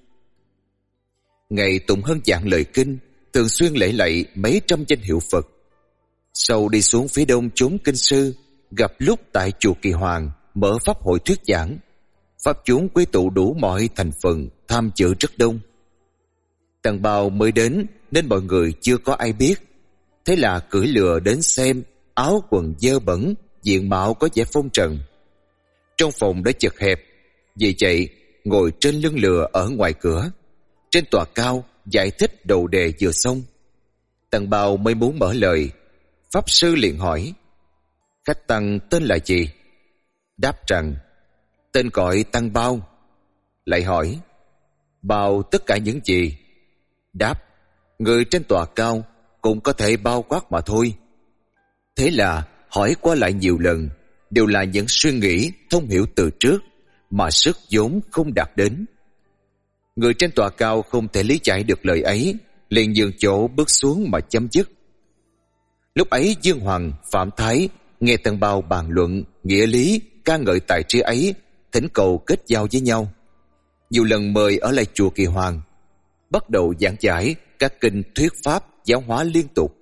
Ngày tụng hơn vạn lời kinh, thường xuyên lễ lạy mấy trăm danh hiệu Phật. Sau đi xuống phía đông chốn Kinh Sư, gặp lúc tại chùa Kỳ Hoàng mở pháp hội thuyết giảng. Pháp chúng quy tụ đủ mọi thành phần, tham dự rất đông. Tăng Bao mới đến nên mọi người chưa có ai biết. Thế là cưỡi lừa đến xem, áo quần dơ bẩn, diện mạo có vẻ phong trần. Trong phòng đã chật hẹp, vì vậy ngồi trên lưng lừa ở ngoài cửa. Trên tòa cao giải thích đầu đề vừa xong. Tăng Bao mới muốn mở lời. Pháp sư liền hỏi: khách tăng tên là gì? Đáp rằng: tên gọi Tăng Bao. Lại hỏi: bao tất cả những gì? Đáp: người trên tòa cao cũng có thể bao quát mà thôi. Thế là hỏi qua lại nhiều lần, đều là những suy nghĩ thông hiểu từ trước mà sức vốn không đạt đến. Người trên tòa cao không thể lý giải được lời ấy, liền nhường chỗ bước xuống mà chấm dứt. Lúc ấy Dương Hoàng, Phạm Thái nghe Tăng Bao bàn luận nghĩa lý, ca ngợi tài trí ấy, thỉnh cầu kết giao với nhau. Nhiều lần mời ở lại chùa Kỳ Hoàng, bắt đầu giảng giải các kinh thuyết pháp, giáo hóa liên tục.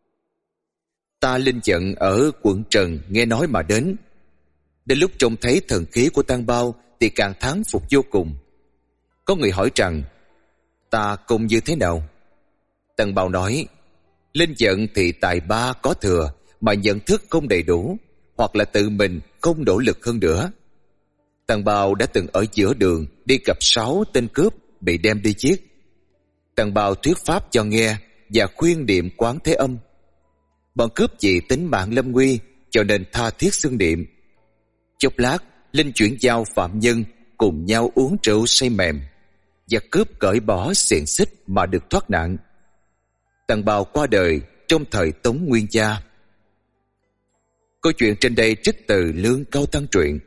Ta linh trận ở quận Trần nghe nói mà đến. Đến lúc trông thấy thần khí của Tăng Bao thì càng thán phục vô cùng. Có người hỏi rằng: ta cùng như thế nào? Tăng Bao nói: linh trận thì tài ba có thừa mà nhận thức không đầy đủ, hoặc là tự mình không nỗ lực hơn nữa. Tăng Bao đã từng ở giữa đường đi gặp 6 tên cướp bị đem đi giết. Tăng Bao thuyết pháp cho nghe và khuyên niệm Quán Thế Âm. Bọn cướp vì tính mạng lâm nguy cho nên tha thiết xưng niệm. Chốc lát, linh chuyển giao phạm nhân cùng nhau uống rượu say mềm, và cướp cởi bỏ xiềng xích mà được thoát nạn. Tăng Bao qua đời trong thời Tống Nguyên Gia. Câu chuyện trên đây trích từ Lương Cao Tăng truyện.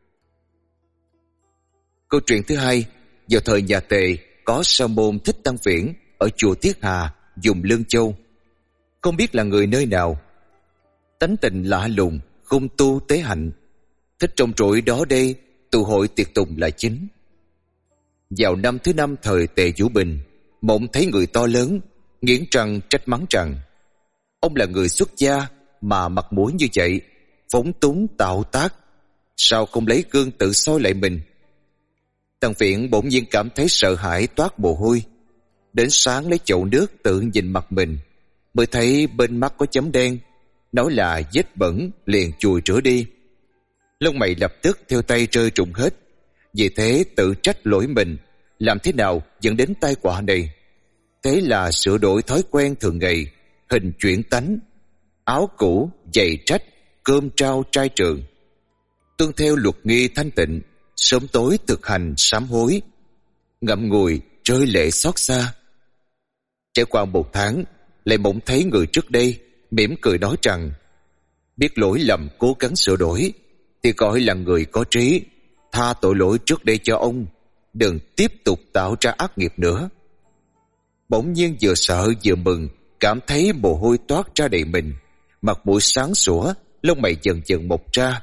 Câu chuyện thứ hai. Vào thời nhà Tề có sa môn Thích Tăng Viễn ở chùa Tiết Hà, vùng Lương Châu. Không biết là người nơi nào, tánh tình lạ lùng, không tu tế hạnh, thích trồng trụi đó đây, tụ hội tiệc tùng là chính. Vào năm thứ 5 thời Tề Vũ Bình, mộng thấy người to lớn, nghiến răng trách mắng rằng: ông là người xuất gia mà mặt mũi như vậy, phóng túng tạo tác, sao không lấy gương tự soi lại mình? Tăng Viễn bỗng nhiên cảm thấy sợ hãi toát mồ hôi. Đến sáng lấy chậu nước tự nhìn mặt mình, mới thấy bên mắt có chấm đen, nói là vết bẩn, liền chùi rửa đi. Lông mày lập tức theo tay rơi rụng hết. Vì thế tự trách lỗi mình, làm thế nào dẫn đến tai họa này. Thế là sửa đổi thói quen thường ngày, hình chuyển tánh, áo cũ, giày trách, cơm trao trai trường, tuân theo luật nghi thanh tịnh, sớm tối thực hành sám hối, ngậm ngùi rơi lệ xót xa. Trải qua 1 tháng, lại mộng thấy người trước đây, mỉm cười nói rằng: biết lỗi lầm cố gắng sửa đổi thì gọi là người có trí, tha tội lỗi trước đây cho ông, đừng tiếp tục tạo ra ác nghiệp nữa. Bỗng nhiên vừa sợ vừa mừng, cảm thấy mồ hôi toát ra đầy mình, mặt mũi sáng sủa, lông mày dần dần mọc ra.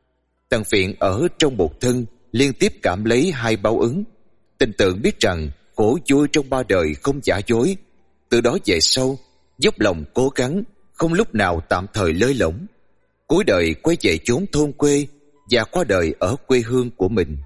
Tăng Viễn ở trong một thân liên tiếp cảm lấy 2 báo ứng, tin tưởng biết rằng khổ vui trong ba đời không giả dối. Từ đó về sau, dốc lòng cố gắng, không lúc nào tạm thời lơi lỏng. Cuối đời quay về chốn thôn quê và qua đời ở quê hương của mình.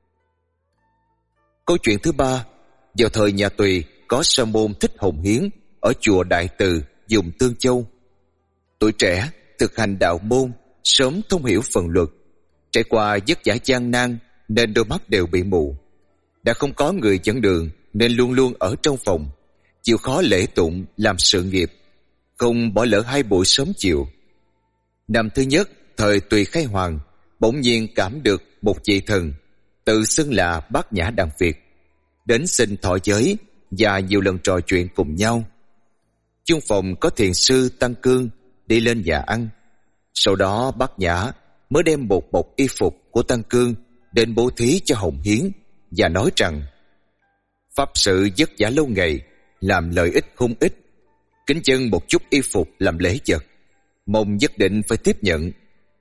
Câu chuyện thứ ba, vào thời nhà Tùy có sa môn Thích Hồng Hiến ở chùa Đại Từ, vùng Tương Châu. Tuổi trẻ thực hành đạo môn, sớm thông hiểu phần luật. Trải qua vất vả gian nan nên đôi mắt đều bị mù. Đã không có người dẫn đường nên luôn luôn ở trong phòng, chịu khó lễ tụng làm sự nghiệp, không bỏ lỡ 2 buổi sớm chiều. Năm thứ nhất thời Tùy khai hoàng, bỗng nhiên cảm được một vị thần tự xưng là Bát Nhã Đằng Việt đến xin thọ giới và nhiều lần trò chuyện cùng nhau. Chung phòng có thiền sư Tăng Cương đi lên nhà ăn. Sau đó Bát Nhã mới đem một bộ y phục của Tăng Cương đến bố thí cho Hồng Hiến và nói rằng: pháp sự vất vả lâu ngày, làm lợi ích không ít, kính dân một chút y phục làm lễ vật, mong nhất định phải tiếp nhận.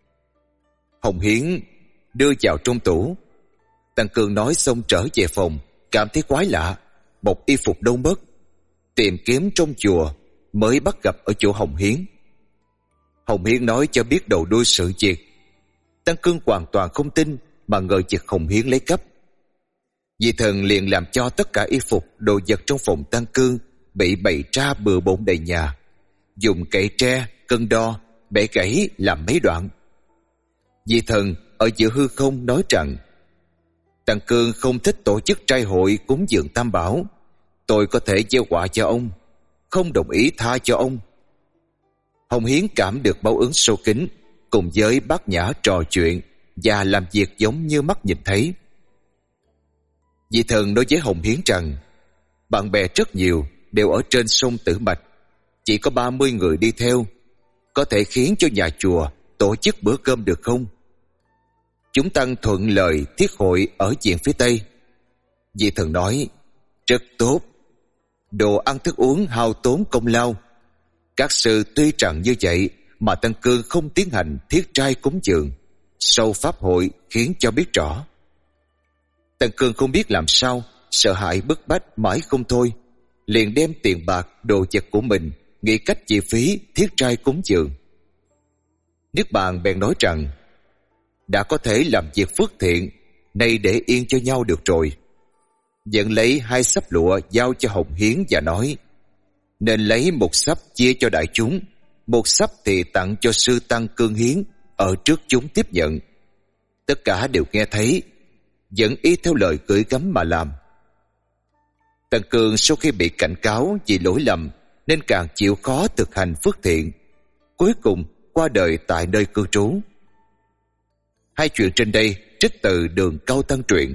Hồng Hiến đưa vào trong tủ. Tăng Cương nói xong trở về phòng, cảm thấy quái lạ, một y phục đâu mất. Tìm kiếm trong chùa mới bắt gặp ở chỗ Hồng Hiến. Hồng Hiến nói cho biết đầu đuôi sự việc. Tăng Cương hoàn toàn không tin mà ngờ vực Hồng Hiến lấy cắp. Vị thần liền làm cho tất cả y phục, đồ vật trong phòng Tăng Cương bị bày ra bừa bộn đầy nhà, dùng cậy tre, cân đo, bẻ gãy làm mấy đoạn. Vị thần ở giữa hư không nói rằng: Tăng Cương không thích tổ chức trai hội cúng dường Tam Bảo, tôi có thể gieo họa cho ông, không đồng ý tha cho ông. Hồng Hiến cảm được báo ứng sâu kín, cùng với Bát Nhã trò chuyện và làm việc giống như mắt nhìn thấy. Vị thần nói với Hồng Hiến rằng: bạn bè rất nhiều đều ở trên sông Tử Mạch, chỉ có 30 người đi theo, có thể khiến cho nhà chùa tổ chức bữa cơm được không? Chúng tăng thuận lời thiết hội ở diện phía Tây. Vị thần nói: rất tốt. Đồ ăn thức uống hao tốn công lao. Các sư tuy rằng như vậy mà Tăng Cương không tiến hành thiết trai cúng dường, sau pháp hội khiến cho biết rõ. Tăng Cương không biết làm sao, sợ hãi bức bách mãi không thôi, liền đem tiền bạc đồ vật của mình nghĩ cách chi phí thiết trai cúng dường. Niết Bàn bèn nói rằng: đã có thể làm việc phước thiện, nay để yên cho nhau được rồi. Dẫn lấy 2 xấp lụa giao cho Hồng Hiến và nói: nên lấy 1 xấp chia cho đại chúng, 1 xấp thì tặng cho sư Tăng Cương Hiến ở trước chúng tiếp nhận. Tất cả đều nghe thấy, vẫn y theo lời gửi gắm mà làm. Tăng Cương sau khi bị cảnh cáo vì lỗi lầm nên càng chịu khó thực hành phước thiện, cuối cùng qua đời tại nơi cư trú. 2 chuyện trên đây trích từ Đường Cao Tăng truyện.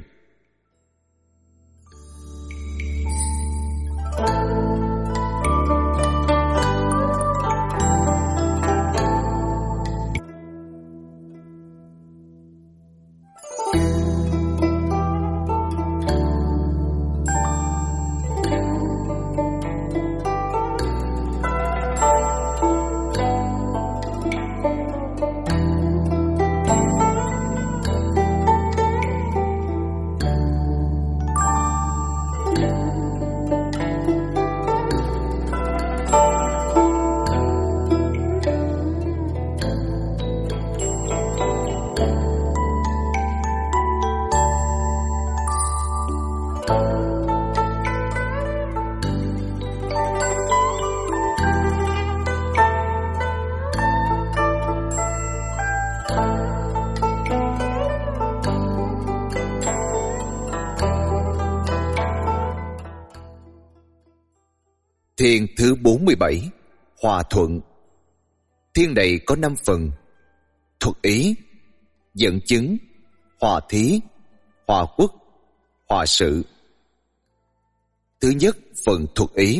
Thiên thứ 47, Hòa Thuận. Thiên này có 5 phần: thuật ý, dẫn chứng, hòa thí, hòa quốc, hòa sự. Thứ nhất, phần thuật ý.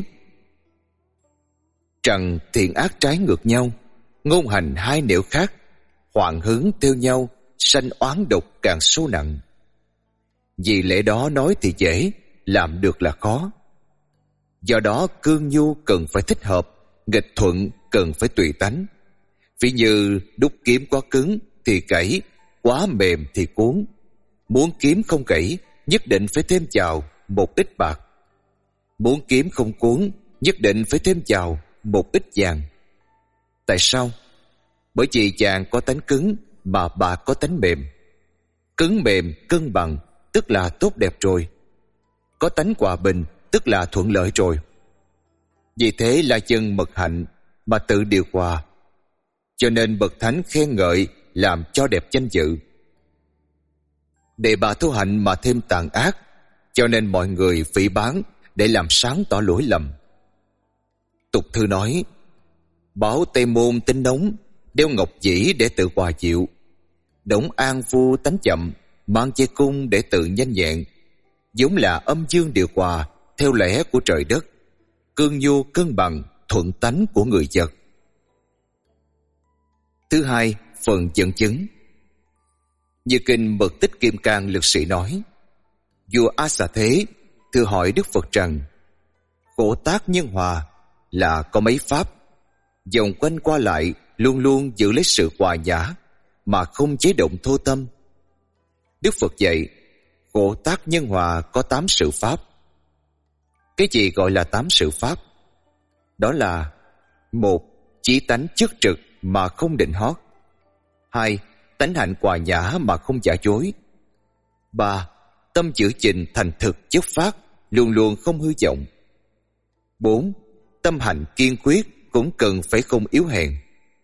Rằng thiện ác trái ngược nhau, ngôn hành hai nẻo khác, hoạn hứng theo nhau, sanh oán độc càng sâu nặng. Vì lẽ đó nói thì dễ, làm được là khó. Do đó cương nhu cần phải thích hợp, nghịch thuận cần phải tùy tánh. Ví như đúc kiếm quá cứng thì gãy, quá mềm thì cuốn. Muốn kiếm không gãy, nhất định phải thêm vào một ít bạc, muốn kiếm không cuốn, nhất định phải thêm vào một ít vàng. Tại sao? Bởi vì vàng có tánh cứng mà bạc có tánh mềm. Cứng mềm cân bằng tức là tốt đẹp rồi. Có tánh hòa bình tức là thuận lợi rồi. Vì thế là dân mật hạnh mà tự điều hòa, cho nên bậc thánh khen ngợi làm cho đẹp danh dự. Đề bà tu hạnh mà thêm tàn ác, cho nên mọi người phỉ báng để làm sáng tỏ lỗi lầm. Tục thư nói: bảo Tây Môn tính nóng, đeo ngọc dĩ để tự hòa dịu. Đổng An Phu tánh chậm, mang dây cung để tự nhanh nhẹn. Giống là âm dương điều hòa theo lẽ của trời đất, cương nhu cân bằng thuận tánh của người vật. Thứ hai, phần dẫn chứng. Như kinh Mật Tích Kim Cang lực sĩ nói: vua A Xà Thế thưa hỏi Đức Phật rằng, khổ tác nhân hòa là có mấy pháp, vòng quanh qua lại luôn luôn giữ lấy sự hòa nhã mà không chế động thô tâm. Đức Phật dạy khổ tác nhân hòa có 8 sự pháp. Cái gì gọi là 8 sự pháp? Đó là: 1. Chí tánh chức trực mà không định hót. 2. Tánh hạnh hòa nhã mà không giả dối. 3. Tâm giữ gìn thành thực chất phát, luôn luôn không hư vọng. 4. Tâm hạnh kiên quyết, cũng cần phải không yếu hèn.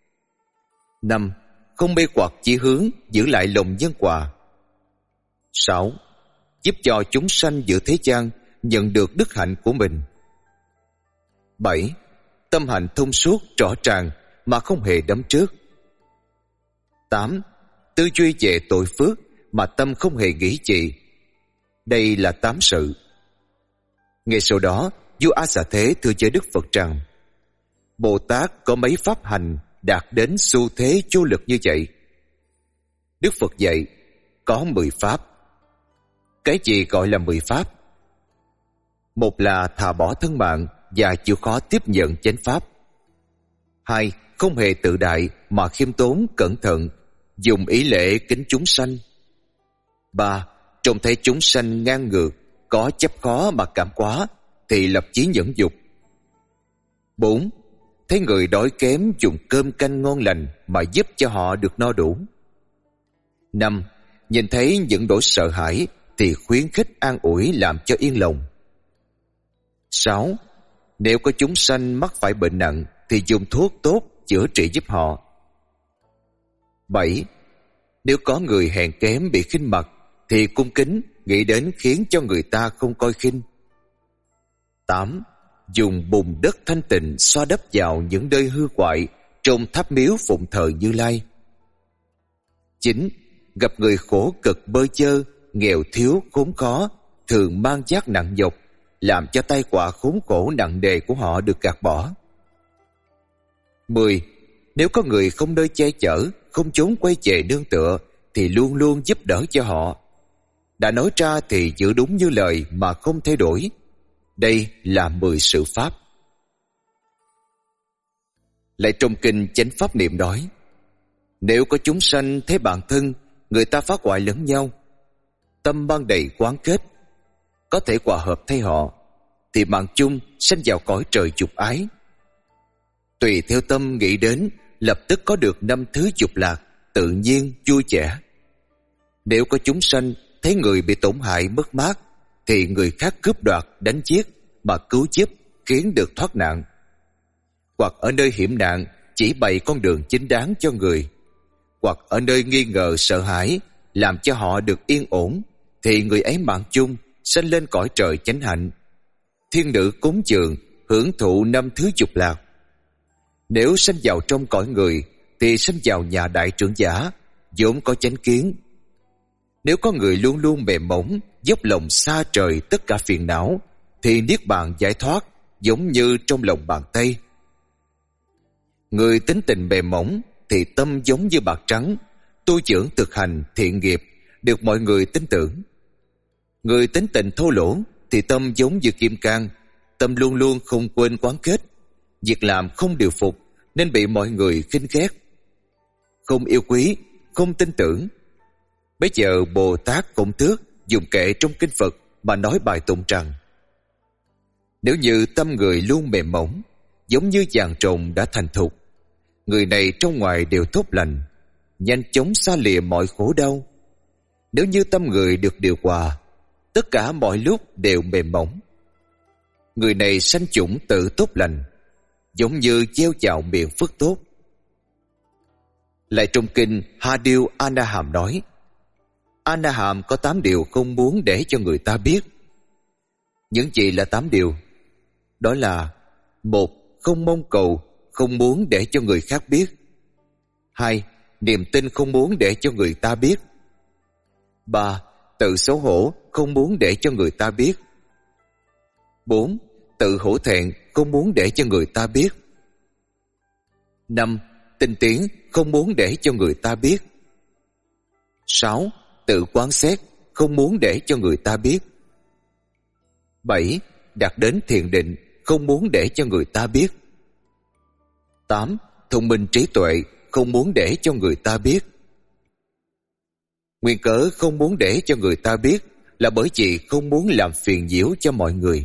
5. Không mê hoặc chỉ hướng, giữ lại lòng nhân hòa. 6. Giúp cho chúng sanh giữa thế gian nhận được đức hạnh của mình. 7. Tâm hạnh thông suốt rõ ràng mà không hề đắm trước. 8. Tư duy về tội phước mà tâm không hề nghĩ gì. Đây là 8 sự. Ngay sau đó, vua A Xà Thế thưa với Đức Phật rằng, Bồ Tát có mấy pháp hành đạt đến xu thế vô lực như vậy? Đức Phật dạy có 10 pháp. Cái gì gọi là 10 pháp? Một là thà bỏ thân mạng và chịu khó tiếp nhận chánh pháp. 2. Không hề tự đại mà khiêm tốn cẩn thận, dùng ý lễ kính chúng sanh. 3. Trông thấy chúng sanh ngang ngược, có chấp khó mà cảm quá, thì lập chí nhẫn dục. 4. Thấy người đói kém dùng cơm canh ngon lành mà giúp cho họ được no đủ. 5. Nhìn thấy những nỗi sợ hãi thì khuyến khích an ủi làm cho yên lòng. 6. Nếu có chúng sanh mắc phải bệnh nặng thì dùng thuốc tốt chữa trị giúp họ. 7. Nếu có người hèn kém bị khinh mặt thì cung kính nghĩ đến khiến cho người ta không coi khinh. 8. Dùng bùn đất thanh tịnh xoa đắp vào những nơi hư hoại trong tháp miếu phụng thờ Như Lai. 9. Gặp người khổ cực bơ vơ, nghèo thiếu khốn khó, thường mang vác nặng nhọc, làm cho tai họa khốn khổ nặng nề của họ được gạt bỏ. 10. Nếu có người không nơi che chở, không chốn quay về nương tựa, thì luôn luôn giúp đỡ cho họ. Đã nói ra thì giữ đúng như lời mà không thay đổi. Đây là 10 sự pháp. Lại trong kinh Chánh Pháp Niệm nói, nếu có chúng sanh thấy bản thân người ta phá hoại lẫn nhau, tâm ban đầy quán kết, có thể hòa hợp thay họ, thì mạng chung sanh vào cõi trời dục ái. Tùy theo tâm nghĩ đến, lập tức có được 5 thứ dục lạc, tự nhiên vui vẻ. Nếu có chúng sanh thấy người bị tổn hại mất mát, thì người khác cướp đoạt đánh giết mà cứu giúp, khiến được thoát nạn. Hoặc ở nơi hiểm nạn chỉ bày con đường chính đáng cho người, hoặc ở nơi nghi ngờ sợ hãi làm cho họ được yên ổn, thì người ấy mạng chung sanh lên cõi trời chánh hạnh. Thiên nữ cúng dường hưởng thụ 5 thứ dục lạc. Nếu sanh vào trong cõi người thì sanh vào nhà đại trưởng giả, vốn có chánh kiến. Nếu có người luôn luôn mềm mỏng, dốc lòng xa trời tất cả phiền não, thì niết bàn giải thoát giống như trong lòng bàn tay. Người tính tình mềm mỏng thì tâm giống như bạc trắng, tu dưỡng thực hành thiện nghiệp được mọi người tin tưởng. Người tính tình thô lỗ thì tâm giống như kim cang, tâm luôn luôn không quên quán kết, việc làm không điều phục nên bị mọi người khinh ghét, không yêu quý, không tin tưởng. Bây giờ Bồ Tát Công Tước dùng kệ trong kinh Phật mà nói bài tụng rằng: Nếu như tâm người luôn mềm mỏng, giống như vàng trộn đã thành thục, người này trong ngoài đều tốt lành, nhanh chóng xa lìa mọi khổ đau. Nếu như tâm người được điều hòa, tất cả mọi lúc đều mềm mỏng, người này sanh chủng tự tốt lành, giống như gieo vào miệng phước tốt. Lại trong kinh Hadil Anaham nói, Anaham có 8 điều không muốn để cho người ta biết. Những gì là 8 điều? Đó là: 1. Không mong cầu, không muốn để cho người khác biết. 2. Niềm tin không muốn để cho người ta biết. 3. Tự xấu hổ, không muốn để cho người ta biết. 4. Tự hổ thẹn, không muốn để cho người ta biết. 5. Tinh tiến, không muốn để cho người ta biết. 6. Tự quán xét, không muốn để cho người ta biết. 7. Đạt đến thiền định, không muốn để cho người ta biết. 8. Thông minh trí tuệ, không muốn để cho người ta biết. Nguyên cớ không muốn để cho người ta biết là bởi vì không muốn làm phiền nhiễu cho mọi người.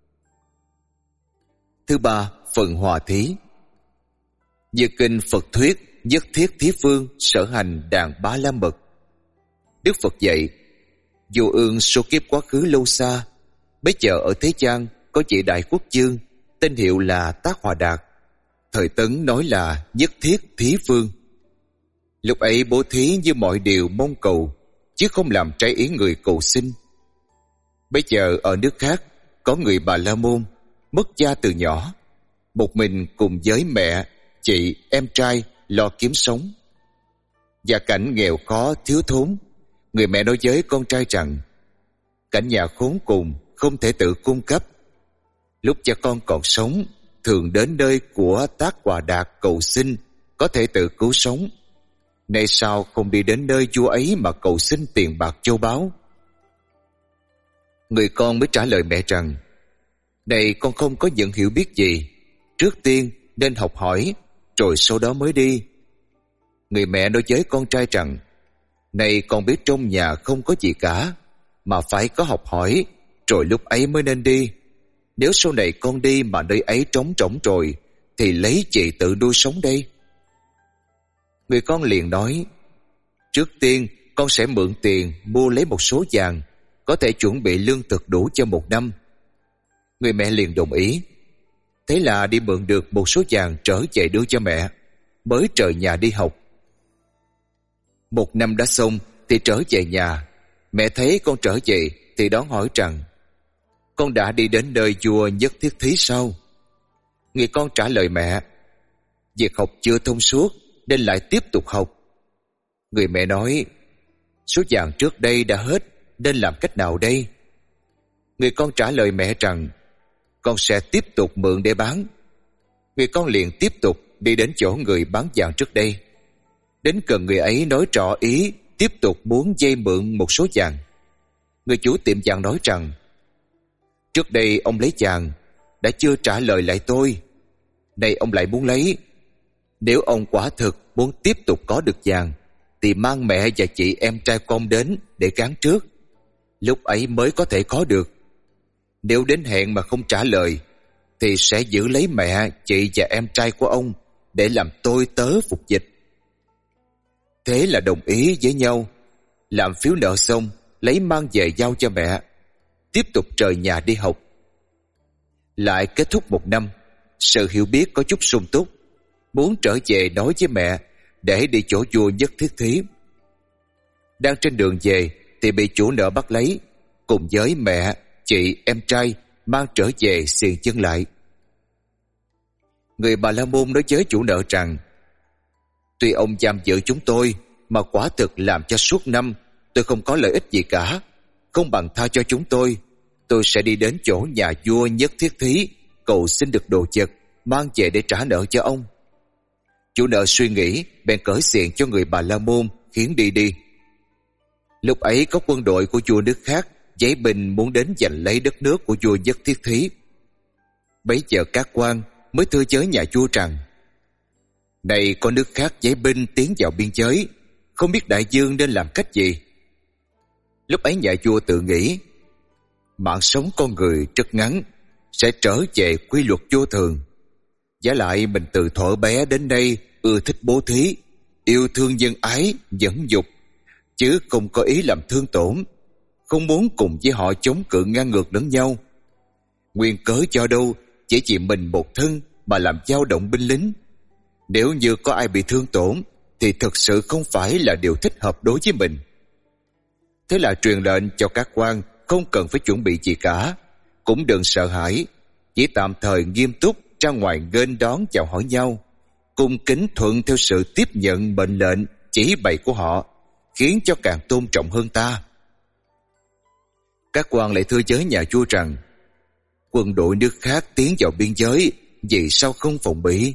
Thứ ba, phần hòa thí. Như kinh Phật thuyết nhất thiết thí phương sở hành đàn ba la mật. Đức Phật dạy, dù ương số kiếp quá khứ lâu xa, bấy giờ ở thế gian có vị đại quốc vương tên hiệu là Tác Hòa Đạt. Thời Tấn nói là nhất thiết thí phương. Lúc ấy bố thí như mọi điều mong cầu, chứ không làm trái ý người cầu xin. Bây giờ ở nước khác có người Bà La Môn mất cha từ nhỏ, một mình cùng với mẹ, chị, em trai lo kiếm sống. Gia cảnh nghèo khó thiếu thốn, người mẹ nói với con trai rằng cảnh nhà khốn cùng, không thể tự cung cấp. Lúc cha con còn sống, thường đến nơi của Tác Hòa Đạt cầu xin có thể tự cứu sống. Nay sao không đi đến nơi vua ấy mà cầu xin tiền bạc châu báu? Người con mới trả lời mẹ rằng, này con không có những hiểu biết gì, trước tiên nên học hỏi, rồi sau đó mới đi. Người mẹ nói với con trai rằng, này con biết trong nhà không có gì cả, mà phải có học hỏi, rồi lúc ấy mới nên đi. Nếu sau này con đi mà nơi ấy trống rỗng rồi, thì lấy chị tự nuôi sống đây. Người con liền nói, trước tiên con sẽ mượn tiền mua lấy một số vàng, có thể chuẩn bị lương thực đủ cho 1 năm. Người mẹ liền đồng ý. Thế là đi mượn được một số vàng trở về đưa cho mẹ, mới rời nhà đi học. 1 năm đã xong thì trở về nhà. Mẹ thấy con trở về thì đón hỏi rằng, con đã đi đến nơi vua nhất thiết thí sao? Người con trả lời mẹ, việc học chưa thông suốt nên lại tiếp tục học. Người mẹ nói, số vàng trước đây đã hết, nên làm cách nào đây? Người con trả lời mẹ rằng, con sẽ tiếp tục mượn để bán. Người con liền tiếp tục đi đến chỗ người bán vàng trước đây. Đến gần người ấy nói rõ ý tiếp tục muốn vay mượn một số vàng. Người chủ tiệm vàng nói rằng, trước đây ông lấy vàng đã chưa trả lời lại tôi, nay ông lại muốn lấy. Nếu ông quả thực muốn tiếp tục có được vàng thì mang mẹ và chị em trai con đến để gán trước, lúc ấy mới có thể có được. Nếu đến hẹn mà không trả lời thì sẽ giữ lấy mẹ, chị và em trai của ông để làm tôi tớ phục dịch. Thế là đồng ý với nhau, làm phiếu nợ xong lấy mang về giao cho mẹ, tiếp tục rời nhà đi học. Lại kết thúc 1 năm, sự hiểu biết có chút sung túc, muốn trở về nói với mẹ để đi chỗ vua nhất thiết thí. Đang trên đường về thì bị chủ nợ bắt lấy, cùng với mẹ, chị, em trai mang trở về xiềng chân lại. Người Bà La Môn nói với chủ nợ rằng, tuy ông giam giữ chúng tôi mà quả thực làm cho suốt năm tôi không có lợi ích gì cả, không bằng tha cho chúng tôi sẽ đi đến chỗ nhà vua nhất thiết thí cầu xin được đồ vật mang về để trả nợ cho ông. Chủ nợ suy nghĩ bèn cởi xiềng cho người Bà La Môn, khiến đi. Lúc ấy có quân đội của vua nước khác giấy binh muốn đến giành lấy đất nước của vua nhất thiết thí. Bấy giờ các quan mới thưa với nhà vua rằng, này có nước khác giấy binh tiến vào biên giới, không biết đại vương nên làm cách gì. Lúc ấy nhà vua tự nghĩ, mạng sống con người rất ngắn, sẽ trở về quy luật vô thường. Giả lại mình từ thuở bé đến nay ưa thích bố thí, yêu thương nhân ái, dẫn dục, chứ không có ý làm thương tổn, không muốn cùng với họ chống cự ngang ngược lẫn nhau. Nguyên cớ cho đâu chỉ vì mình một thân mà làm dao động binh lính. Nếu như có ai bị thương tổn thì thật sự không phải là điều thích hợp đối với mình. Thế là truyền lệnh cho các quan không cần phải chuẩn bị gì cả, cũng đừng sợ hãi, chỉ tạm thời nghiêm túc ra ngoài nghênh đón chào hỏi nhau, cung kính thuận theo sự tiếp nhận mệnh lệnh chỉ bày của họ, khiến cho càng tôn trọng hơn ta. Các quan lại thưa với nhà vua rằng quân đội nước khác tiến vào biên giới, vì sao không phòng bị?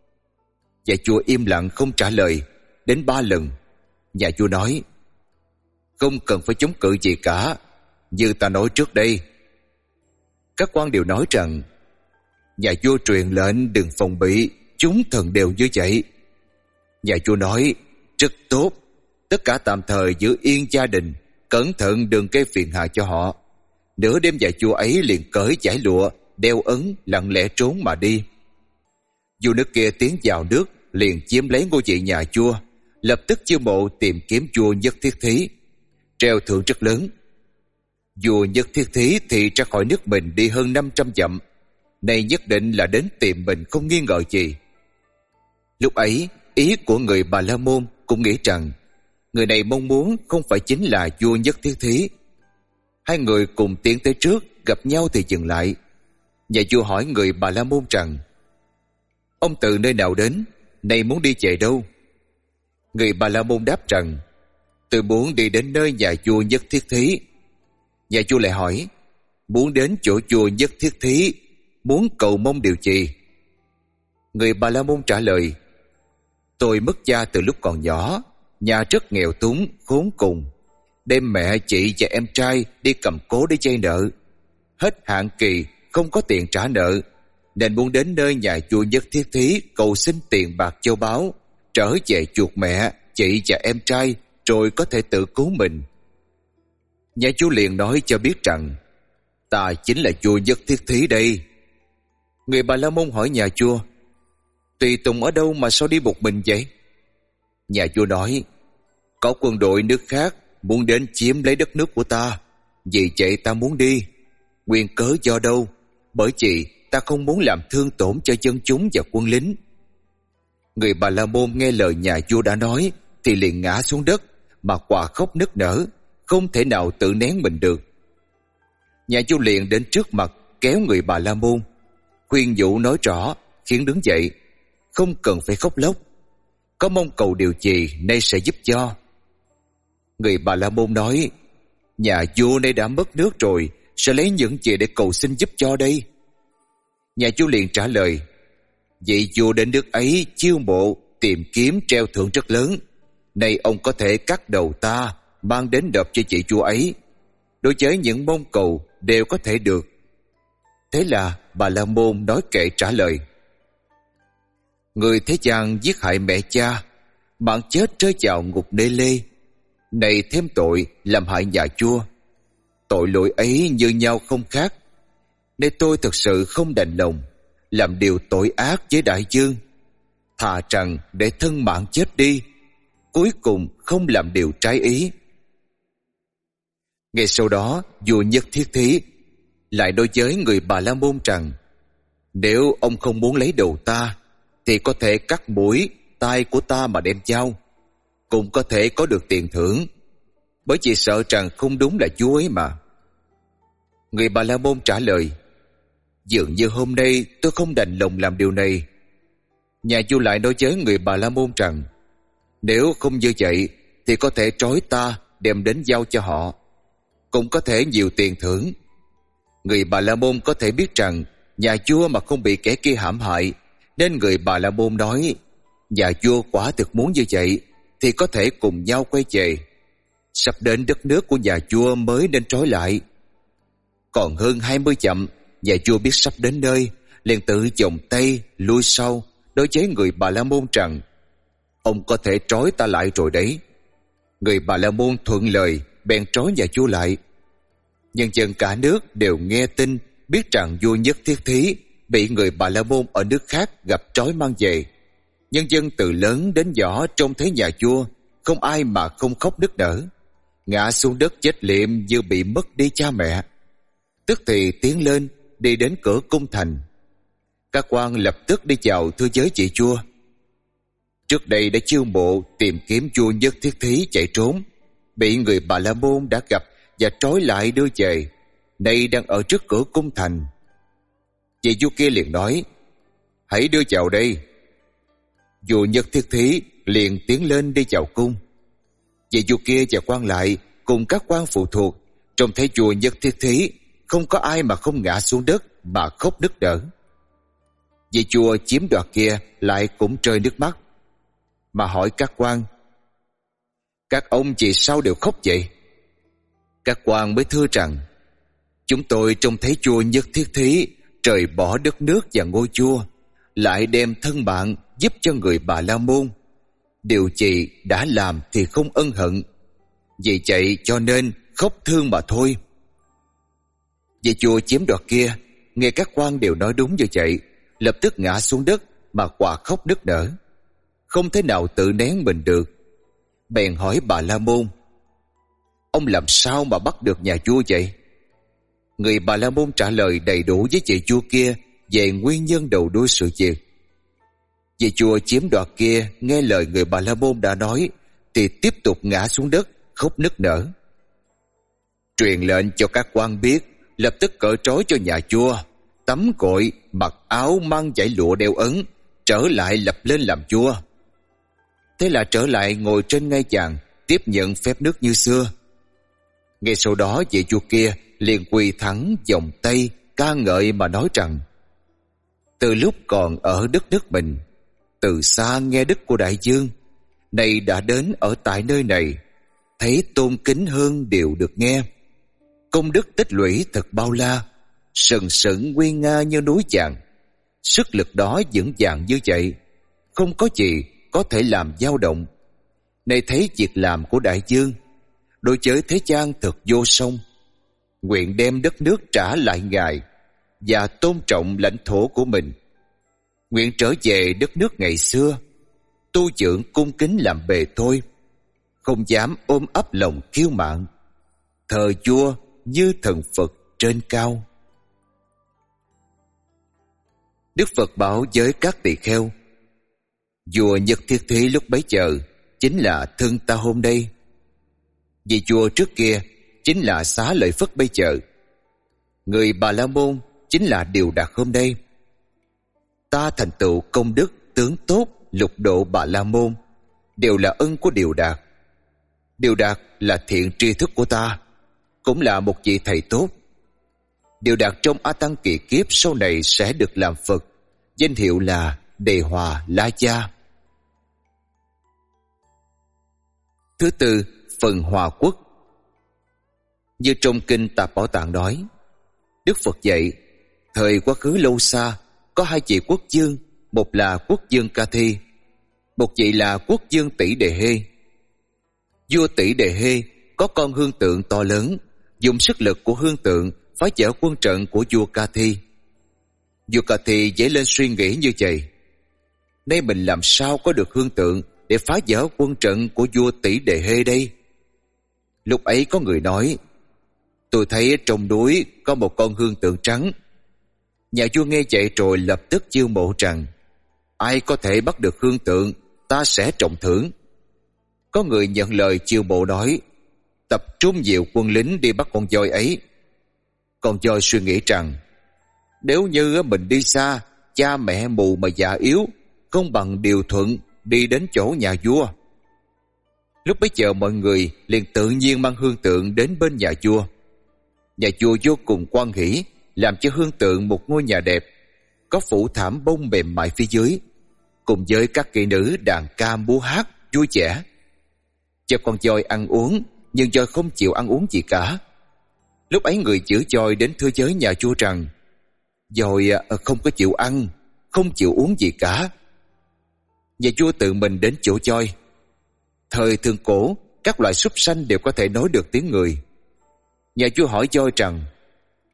Nhà vua im lặng không trả lời đến 3 lần. Nhà vua nói: không cần phải chống cự gì cả, như ta nói trước đây. Các quan đều nói rằng nhà vua truyền lệnh đừng phòng bị, chúng thần đều như vậy. Nhà vua nói: rất tốt, tất cả tạm thời giữ yên gia đình, cẩn thận đừng gây phiền hà cho họ. Nửa đêm nhà vua ấy liền cởi giải lụa, đeo ấn, lặng lẽ trốn mà đi. Vua nước kia tiến vào nước, liền chiếm lấy ngôi vị nhà vua, lập tức chiêu mộ tìm kiếm vua Nhất Thiết Thí, treo thưởng rất lớn. Vua Nhất Thiết Thí thì ra khỏi nước mình đi hơn 500 dặm, này nhất định là đến tìm mình không nghi ngờ gì. Lúc ấy, ý của người Bà La Môn cũng nghĩ rằng người này mong muốn không phải chính là vua Nhất Thiết Thí. Hai người cùng tiến tới trước, gặp nhau thì dừng lại. Nhà vua hỏi người Bà La Môn rằng: ông từ nơi nào đến, nay muốn đi về đâu? Người Bà La Môn đáp rằng: tôi muốn đi đến nơi nhà vua Nhất Thiết Thí. Nhà vua lại hỏi: muốn đến chỗ vua Nhất Thiết Thí, muốn cầu mong điều gì? Người Bà La Môn trả lời: tôi mất cha từ lúc còn nhỏ, nhà rất nghèo túng, khốn cùng. Đem mẹ, chị và em trai đi cầm cố để vay nợ. Hết hạn kỳ, không có tiền trả nợ, nên muốn đến nơi nhà vua Nhất Thiết Thí cầu xin tiền bạc châu báu, trở về chuộc mẹ, chị và em trai, rồi có thể tự cứu mình. Nhà vua liền nói cho biết rằng: ta chính là vua Nhất Thiết Thí đây. Người Bà La Môn hỏi nhà vua: tùy tùng ở đâu mà sao đi một mình vậy? Nhà vua nói: có quân đội nước khác muốn đến chiếm lấy đất nước của ta, vì vậy ta muốn đi. Nguyên cớ do đâu? Bởi vì ta không muốn làm thương tổn cho dân chúng và quân lính. Người Bà La Môn nghe lời nhà vua đã nói thì liền ngã xuống đất mà òa khóc nức nở, không thể nào tự nén mình được. Nhà vua liền đến trước mặt kéo người Bà La Môn, khuyên nhủ nói rõ, khiến đứng dậy, không cần phải khóc lóc, có mong cầu điều gì nay sẽ giúp cho. Người Bà La Môn nói: nhà vua nay đã mất nước rồi, sẽ lấy những gì để cầu xin giúp cho đây? Nhà vua liền trả lời: vị vua đến nước ấy chiêu mộ tìm kiếm treo thưởng rất lớn, nay ông có thể cắt đầu ta mang đến nộp cho vị vua ấy. Đối với những mong cầu đều có thể được. Thế là Bà La Môn nói kệ trả lời: người thế gian giết hại mẹ cha, mạng chết rơi vào ngục nê lê, này thêm tội làm hại nhà vua. Tội lỗi ấy như nhau không khác, nên tôi thực sự không đành lòng làm điều tội ác với đại dương, thà rằng để thân mạng chết đi, cuối cùng không làm điều trái ý. Ngay sau đó, vua Nhất Thiết Thí lại đối với người Bà La Môn rằng: nếu ông không muốn lấy đầu ta thì có thể cắt mũi, tai của ta mà đem giao, cũng có thể có được tiền thưởng, bởi vì sợ rằng không đúng là vua ấy mà. Người Bà La Môn trả lời: dường như hôm nay tôi không đành lòng làm điều này. Nhà vua lại nói với người Bà La Môn rằng: nếu không như vậy thì có thể trói ta đem đến giao cho họ, cũng có thể nhiều tiền thưởng. Người Bà La Môn có thể biết rằng nhà vua mà không bị kẻ kia hãm hại, nên người Bà La Môn nói: nhà vua quả thực muốn như vậy thì có thể cùng nhau quay về. Sắp đến đất nước của nhà vua mới nên trói lại. Còn hơn 20 dặm, nhà vua biết sắp đến nơi, liền tự vòng tay lui sau đối với người Bà La Môn rằng: ông có thể trói ta lại rồi đấy. Người Bà La Môn thuận lời bèn trói nhà vua lại. Nhân dân cả nước đều nghe tin biết rằng vua Nhất Thiết Thí bị người Bà La Môn ở nước khác gặp trói mang về. Nhân dân từ lớn đến nhỏ trông thấy nhà vua, không ai mà không khóc nức nở, ngã xuống đất chết liệm như bị mất đi cha mẹ. Tức thì tiến lên đi đến cửa cung thành. Các quan lập tức đi chào thưa với chị vua. Trước đây đã chiêu mộ tìm kiếm vua Nhất Thiết Thí chạy trốn, bị người Bà La Môn đã gặp và trói lại đưa về, nay đang ở trước cửa cung thành. Vị vua kia liền nói: hãy đưa chào đây. Vua Nhất Thiết Thí liền tiến lên đi chào cung. Vị vua kia và quan lại cùng các quan phụ thuộc trông thấy vua Nhất Thiết Thí, không có ai mà không ngã xuống đất mà khóc nức nở. Vị vua chiếm đoạt kia lại cũng rơi nước mắt, mà hỏi các quan: các ông vì sao đều khóc vậy? Các quan mới thưa rằng: chúng tôi trông thấy vua Nhất Thiết Thí trời bỏ đất nước và ngôi vua, lại đem thân bạn giúp cho người Bà La Môn. Điều gì đã làm thì không ân hận, vì vậy cho nên khóc thương mà thôi. Vị vua chiếm đoạt kia nghe các quan đều nói đúng như vậy, lập tức ngã xuống đất mà quạ khóc nức nở, không thể nào tự nén mình được. Bèn hỏi Bà La Môn: ông làm sao mà bắt được nhà vua vậy? Người Bà La Môn trả lời đầy đủ với vị vua kia về nguyên nhân đầu đuôi sự việc. Vị vua chiếm đoạt kia nghe lời người Bà La Môn đã nói thì tiếp tục ngã xuống đất khóc nức nở. Truyền lệnh cho các quan biết, lập tức cởi trói cho nhà vua, tắm gội, mặc áo mang dải lụa đeo ấn, trở lại lập lên làm vua. Thế là trở lại ngồi trên ngai vàng, tiếp nhận phép nước như xưa. Ngay sau đó vị vua kia liền quỳ thẳng vòng tay ca ngợi mà nói rằng: từ lúc còn ở đất nước mình, từ xa nghe đức của đại dương, nay đã đến ở tại nơi này, thấy tôn kính hơn điều được nghe. Công đức tích lũy thật bao la, sừng sững nguy nga như núi vàng. Sức lực đó vững vàng như vậy, không có gì có thể làm dao động. Nay thấy việc làm của đại dương đối với thế gian thật vô song, nguyện đem đất nước trả lại Ngài và tôn trọng lãnh thổ của mình. Nguyện trở về đất nước ngày xưa, tu dưỡng cung kính làm bề thôi, không dám ôm ấp lòng kiêu mạn, thờ vua như thần Phật trên cao. Đức Phật bảo với các tỳ kheo: vua Nhất Thiết Thí lúc bấy giờ chính là thân ta hôm nay, vì vua trước kia chính là Xá Lợi Phất bây giờ, người Bà La Môn chính là Điều Đạt hôm nay. Ta thành tựu công đức tướng tốt lục độ Bà La Môn đều là ân của Điều Đạt. Điều Đạt là thiện tri thức của ta, cũng là một vị thầy tốt. Điều Đạt trong A Tăng kỳ kiếp sau này sẽ được làm Phật, danh hiệu là Đề Hòa La Gia. Thứ tư, phần Hòa Quốc. Như trong kinh Tạp Bảo Tạng nói, Đức Phật dạy, thời quá khứ lâu xa, có hai vị quốc vương, một là quốc vương Ca Thi, một vị là quốc vương Tỷ Đề Hê. Vua Tỷ Đề Hê có con hương tượng to lớn, dùng sức lực của hương tượng phá vỡ quân trận của vua Ca Thi. Vua Ca Thi dấy lên suy nghĩ như vậy: nay mình làm sao có được hương tượng để phá vỡ quân trận của vua Tỷ Đề Hê đây? Lúc ấy có người nói: tôi thấy trong núi có một con hương tượng trắng. Nhà vua nghe vậy rồi lập tức chiêu mộ rằng: ai có thể bắt được hương tượng, ta sẽ trọng thưởng. Có người nhận lời chiêu mộ nói: tập trung nhiều quân lính đi bắt con voi ấy. Con voi suy nghĩ rằng: nếu như mình đi xa, cha mẹ mù mà già yếu, không bằng Điều Thuận đi đến chỗ nhà vua. Lúc bấy giờ mọi người liền tự nhiên mang hương tượng đến bên nhà vua. Nhà vua vô cùng hoan hỉ, làm cho hương tượng một ngôi nhà đẹp, có phủ thảm bông mềm mại phía dưới, cùng với các kỹ nữ đàn ca múa hát vui vẻ. Cho con voi ăn uống, nhưng voi không chịu ăn uống gì cả. Lúc ấy người giữ voi đến thưa với nhà vua rằng: voi không có chịu ăn, không chịu uống gì cả. Nhà vua tự mình đến chỗ voi. Thời thượng cổ, các loại súc sanh đều có thể nói được tiếng người. Nhà vua hỏi voi rằng: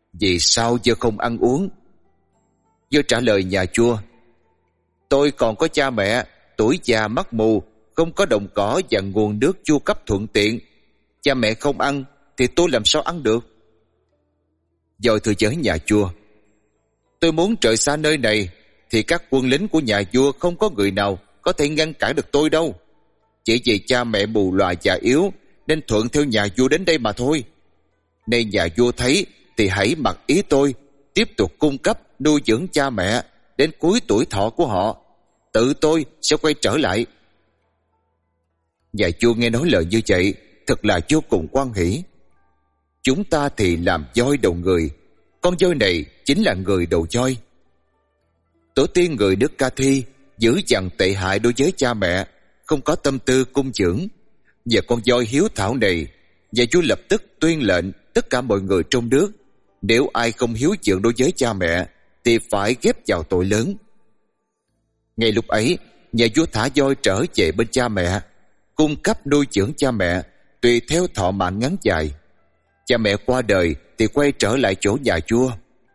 Vì sao Dơ không ăn uống? Dơ trả lời nhà vua: Tôi còn có cha mẹ, tuổi già mắt mù, không có đồng cỏ và nguồn nước chu cấp thuận tiện. Cha mẹ không ăn thì tôi làm sao ăn được? Doi thưa với nhà vua: Tôi muốn rời xa nơi này thì các quân lính của nhà vua không có người nào có thể ngăn cản được tôi đâu. Chỉ vì cha mẹ mù lòa già yếu nên thuận theo nhà vua đến đây mà thôi. Nên nhà vua thấy thì hãy mặc ý tôi, tiếp tục cung cấp nuôi dưỡng cha mẹ đến cuối tuổi thọ của họ. Tự tôi sẽ quay trở lại. Nhà vua nghe nói lời như vậy thật là vô cùng hoan hỉ. Chúng ta thì làm voi đầu người, con voi này chính là người đầu voi. Tổ tiên người nước Ca Thi dữ dằn tệ hại đối với cha mẹ, không có tâm tư cung dưỡng. Và con voi hiếu thảo này, nhà vua lập tức tuyên lệnh tất cả mọi người trong nước, nếu ai không hiếu dưỡng đối với cha mẹ thì phải ghép vào tội lớn. Ngay lúc ấy, nhà vua thả voi trở về bên cha mẹ, cung cấp nuôi dưỡng cha mẹ tùy theo thọ mạng ngắn dài. Cha mẹ qua đời thì quay trở lại chỗ nhà vua.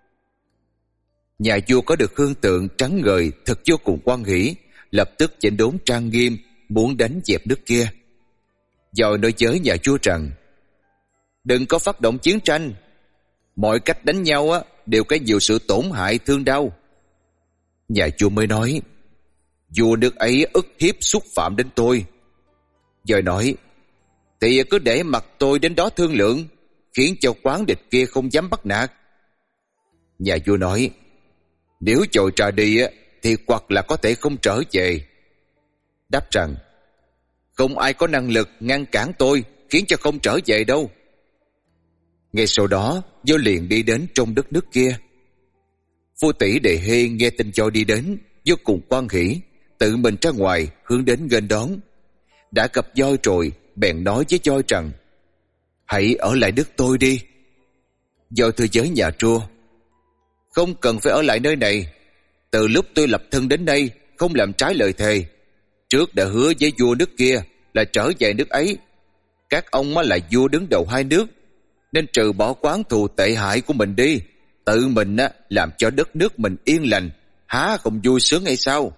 Nhà vua có được hương tượng trắng ngời thật vô cùng hoan hỉ, lập tức chỉnh đốn trang nghiêm, muốn đánh dẹp nước kia. Rồi nói với nhà vua rằng: Đừng có phát động chiến tranh, mọi cách đánh nhau đều có nhiều sự tổn hại thương đau. Nhà vua mới nói: Vua nước ấy ức hiếp xúc phạm đến tôi. Rồi nói: Thì cứ để mặc tôi đến đó thương lượng, khiến cho quán địch kia không dám bắt nạt. Nhà vua nói: Nếu chồi trà đi thì hoặc là có thể không trở về. Đáp rằng: Không ai có năng lực ngăn cản tôi, khiến cho không trở về đâu. Ngay sau đó, vua liền đi đến trong đất nước kia. Vua Tỷ Đề Hê nghe tin vua đi đến, vô cùng hoan hỉ, tự mình ra ngoài hướng đến nghênh đón. Đã gặp voi rồi, bèn nói với voi rằng: Hãy ở lại đất tôi đi. Voi thưa với nhà vua: Không cần phải ở lại nơi này. Từ lúc tôi lập thân đến đây, không làm trái lời thề. Trước đã hứa với vua nước kia là trở về nước ấy. Các ông là vua đứng đầu hai nước, nên trừ bỏ quán thù tệ hại của mình đi, tự mình làm cho đất nước mình yên lành, há không vui sướng hay sao?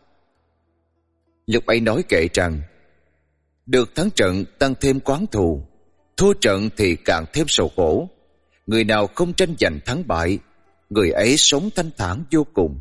Lúc ấy nói kệ rằng: Được thắng trận tăng thêm quán thù, thua trận thì càng thêm sầu khổ. Người nào không tranh giành thắng bại, người ấy sống thanh thản vô cùng.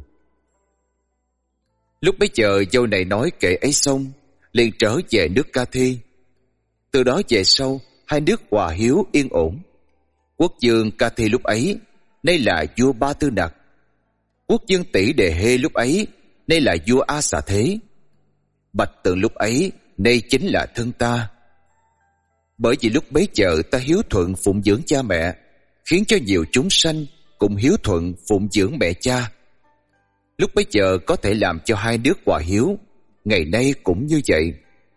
Lúc bấy giờ dâu này nói kệ ấy xong, liền trở về nước Ca Thi. Từ đó về sau, hai nước hòa hiếu yên ổn. Quốc vương Ca Thi lúc ấy nay là vua Ba Tư Nặc. Quốc vương Tỷ Đề Hê lúc ấy nay là vua A Xà Thế. Bạch Tượng lúc ấy nay chính là thân ta. Bởi vì lúc bấy giờ ta hiếu thuận phụng dưỡng cha mẹ, khiến cho nhiều chúng sanh cũng hiếu thuận phụng dưỡng mẹ cha. Lúc bấy giờ có thể làm cho hai nước hòa hiếu, ngày nay cũng như vậy.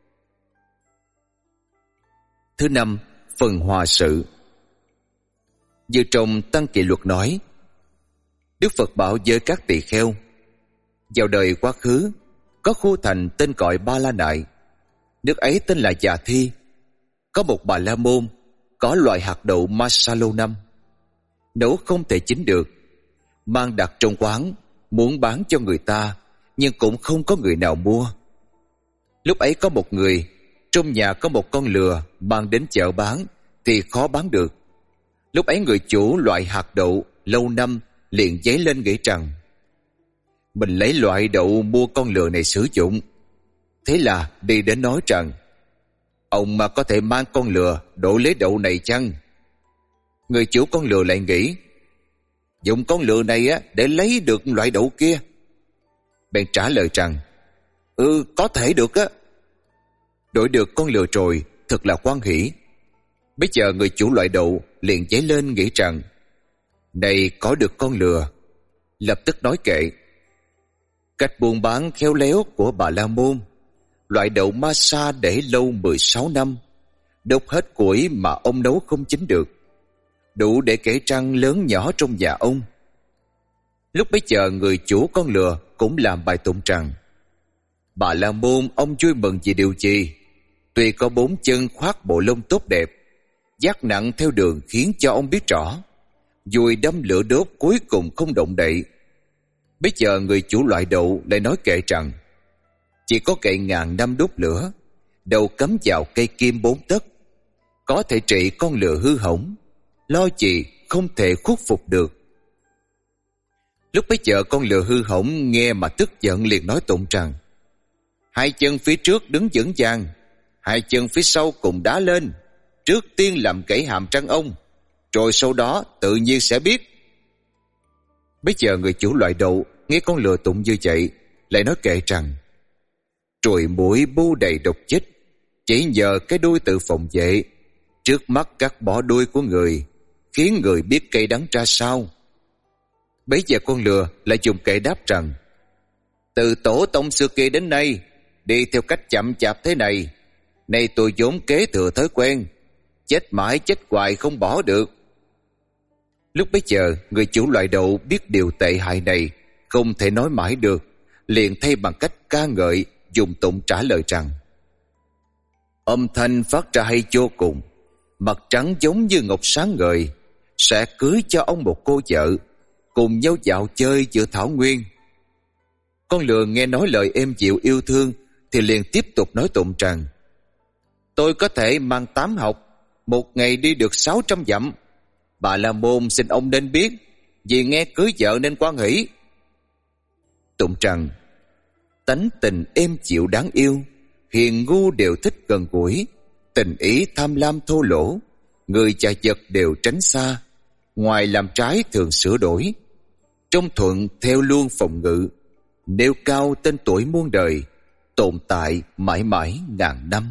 Thứ năm, phần hòa sự. Như trong Tăng Kỷ Luật nói, Đức Phật bảo với các tỳ kheo: Vào đời quá khứ, có khu thành tên gọi Ba La Nại. Nước ấy tên là Già Thi. Có một Bà La Môn, có loại hạt đậu Masalo năm, nấu không thể chín được, mang đặt trong quán, muốn bán cho người ta, nhưng cũng không có người nào mua. Lúc ấy có một người, trong nhà có một con lừa, mang đến chợ bán, thì khó bán được. Lúc ấy người chủ loại hạt đậu lâu năm liền dấy lên nghĩ rằng: Mình lấy loại đậu mua con lừa này sử dụng. Thế là đi đến nói rằng: Ông mà có thể mang con lừa đổ lấy đậu này chăng? Người chủ con lừa lại nghĩ: Dùng con lừa này để lấy được loại đậu kia. Bèn trả lời rằng: Có thể được á. Đổi được con lừa rồi, thật là hoan hỉ. Bây giờ người chủ loại đậu liền dấy lên nghĩ rằng: Này có được con lừa, lập tức nói kệ. Cách buôn bán khéo léo của Bà La Môn, loại đậu Masa để lâu 16 năm, đốt hết củi mà ông nấu không chín được, đủ để kể trăng lớn nhỏ trong nhà ông. Lúc bấy giờ người chủ con lừa cũng làm bài tụng rằng: Bà La Môn ông vui mừng vì điều gì? Tuy có 4 chân khoác bộ lông tốt đẹp, vác nặng theo đường khiến cho ông biết rõ. dùi đâm lửa đốt cuối cùng không động đậy. Bây giờ người chủ loại đậu lại nói kệ rằng chỉ có cậy ngàn năm đốt lửa, đầu cắm vào cây kim 4 tấc, có thể trị con lừa hư hỏng, lo gì không thể khuất phục được. Lúc bấy giờ con lừa hư hỏng nghe mà tức giận liền nói tụng rằng: hai chân phía trước đứng vững vàng, hai chân phía sau cùng đá lên, trước tiên làm gãy hàm răng ông, rồi sau đó tự nhiên sẽ biết. Bây giờ người chủ loại đậu nghe con lừa tụng như vậy lại nói kệ rằng: ruồi muỗi bu đầy độc chết, chỉ nhờ cái đuôi tự phòng vệ, trước mắt cắt bỏ đuôi của người, khiến người biết cây đắng ra sao. Bấy giờ con lừa lại dùng kệ đáp rằng: từ tổ tông xưa kia đến nay, đi theo cách chậm chạp thế này, nay tôi vốn kế thừa thói quen, chết mãi chết hoài không bỏ được. Lúc bấy giờ người chủ loại đậu biết điều tệ hại này không thể nói mãi được, liền thay bằng cách ca ngợi, dùng tụng trả lời rằng: âm thanh phát ra hay vô cùng, mặt trắng giống như ngọc sáng ngời, sẽ cưới cho ông một cô vợ, cùng nhau dạo chơi giữa thảo nguyên. Con lừa nghe nói lời êm dịu yêu thương thì liền tiếp tục nói tụng rằng: tôi có thể mang 8 học, một ngày đi được 600 dặm. Bà La Môn xin ông nên biết, vì nghe cưới vợ nên quan hỷ. Tụng rằng: tánh tình êm dịu đáng yêu, hiền ngu đều thích gần gũi, tình ý tham lam thô lỗ, người và vật đều tránh xa, ngoài làm trái thường sửa đổi, trong thuận theo luôn phòng ngự, nêu cao tên tuổi muôn đời, tồn tại mãi mãi ngàn năm.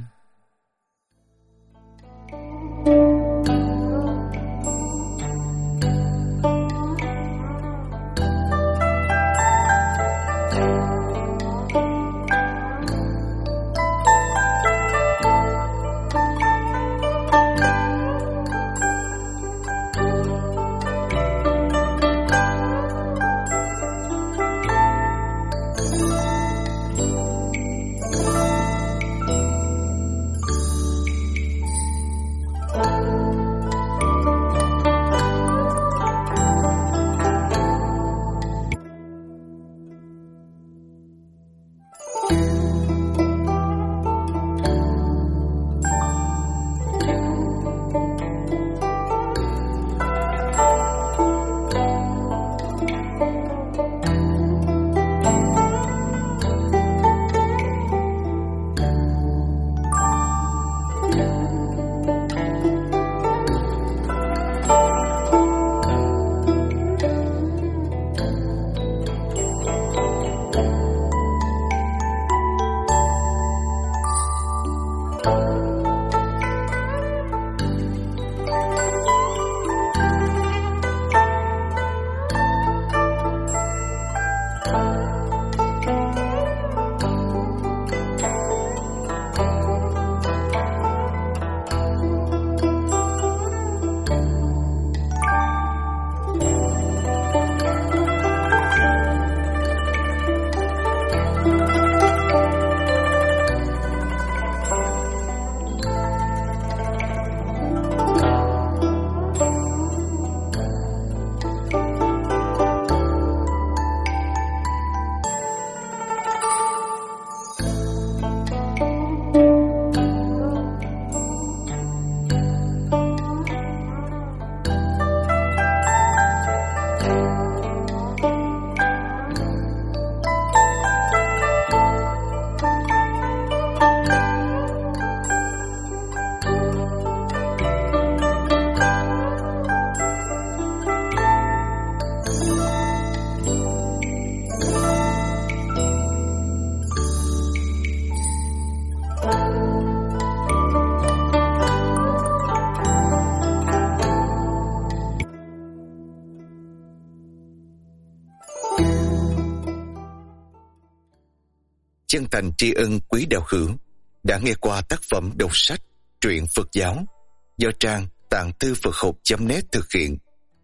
Chân thành tri ân quý đạo hữu đã nghe qua tác phẩm đọc sách truyện Phật giáo do trang Tạng Thư Phật Học.net thực hiện.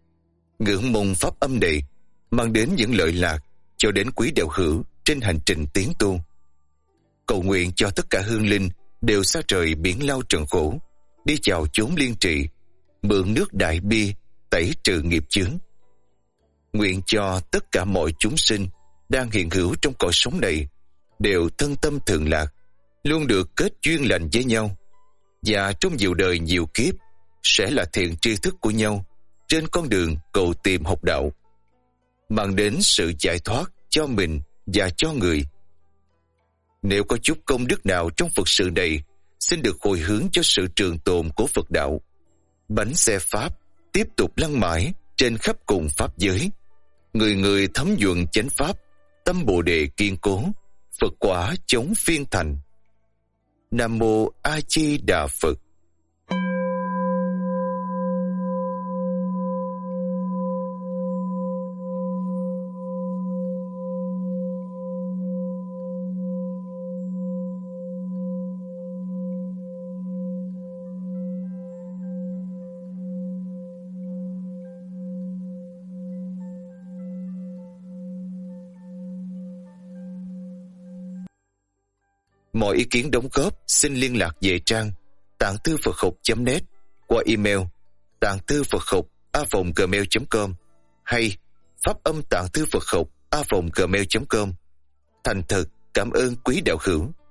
Ngưỡng mong pháp âm này mang đến những lợi lạc cho đến quý đạo hữu trên hành trình tiến tu. Cầu nguyện cho tất cả hương linh đều xa trời biển lao trần khổ, đi vào chốn liên trị, mượn nước đại bi tẩy trừ nghiệp chướng. Nguyện cho tất cả mọi chúng sinh đang hiện hữu trong cõi sống này đều thân tâm thường lạc, luôn được kết duyên lành với nhau, và trong nhiều đời nhiều kiếp sẽ là thiện tri thức của nhau trên con đường cầu tìm học đạo, mang đến sự giải thoát cho mình và cho người. Nếu có chút công đức nào trong Phật sự này, xin được hồi hướng cho sự trường tồn của Phật đạo. Bánh xe Pháp tiếp tục lăn mãi trên khắp cùng Pháp giới. Người người thấm nhuận chánh Pháp, tâm Bồ Đề kiên cố, Phật quả chống phiên thành. Nam Mô A Di Đà Phật. Mọi ý kiến đóng góp xin liên lạc về trang tạng thư Phật học.net qua email tạng thư Phật học@gmail.com hay pháp âm tạng thư Phật học @gmail.com. Thành thật cảm ơn quý đạo hữu.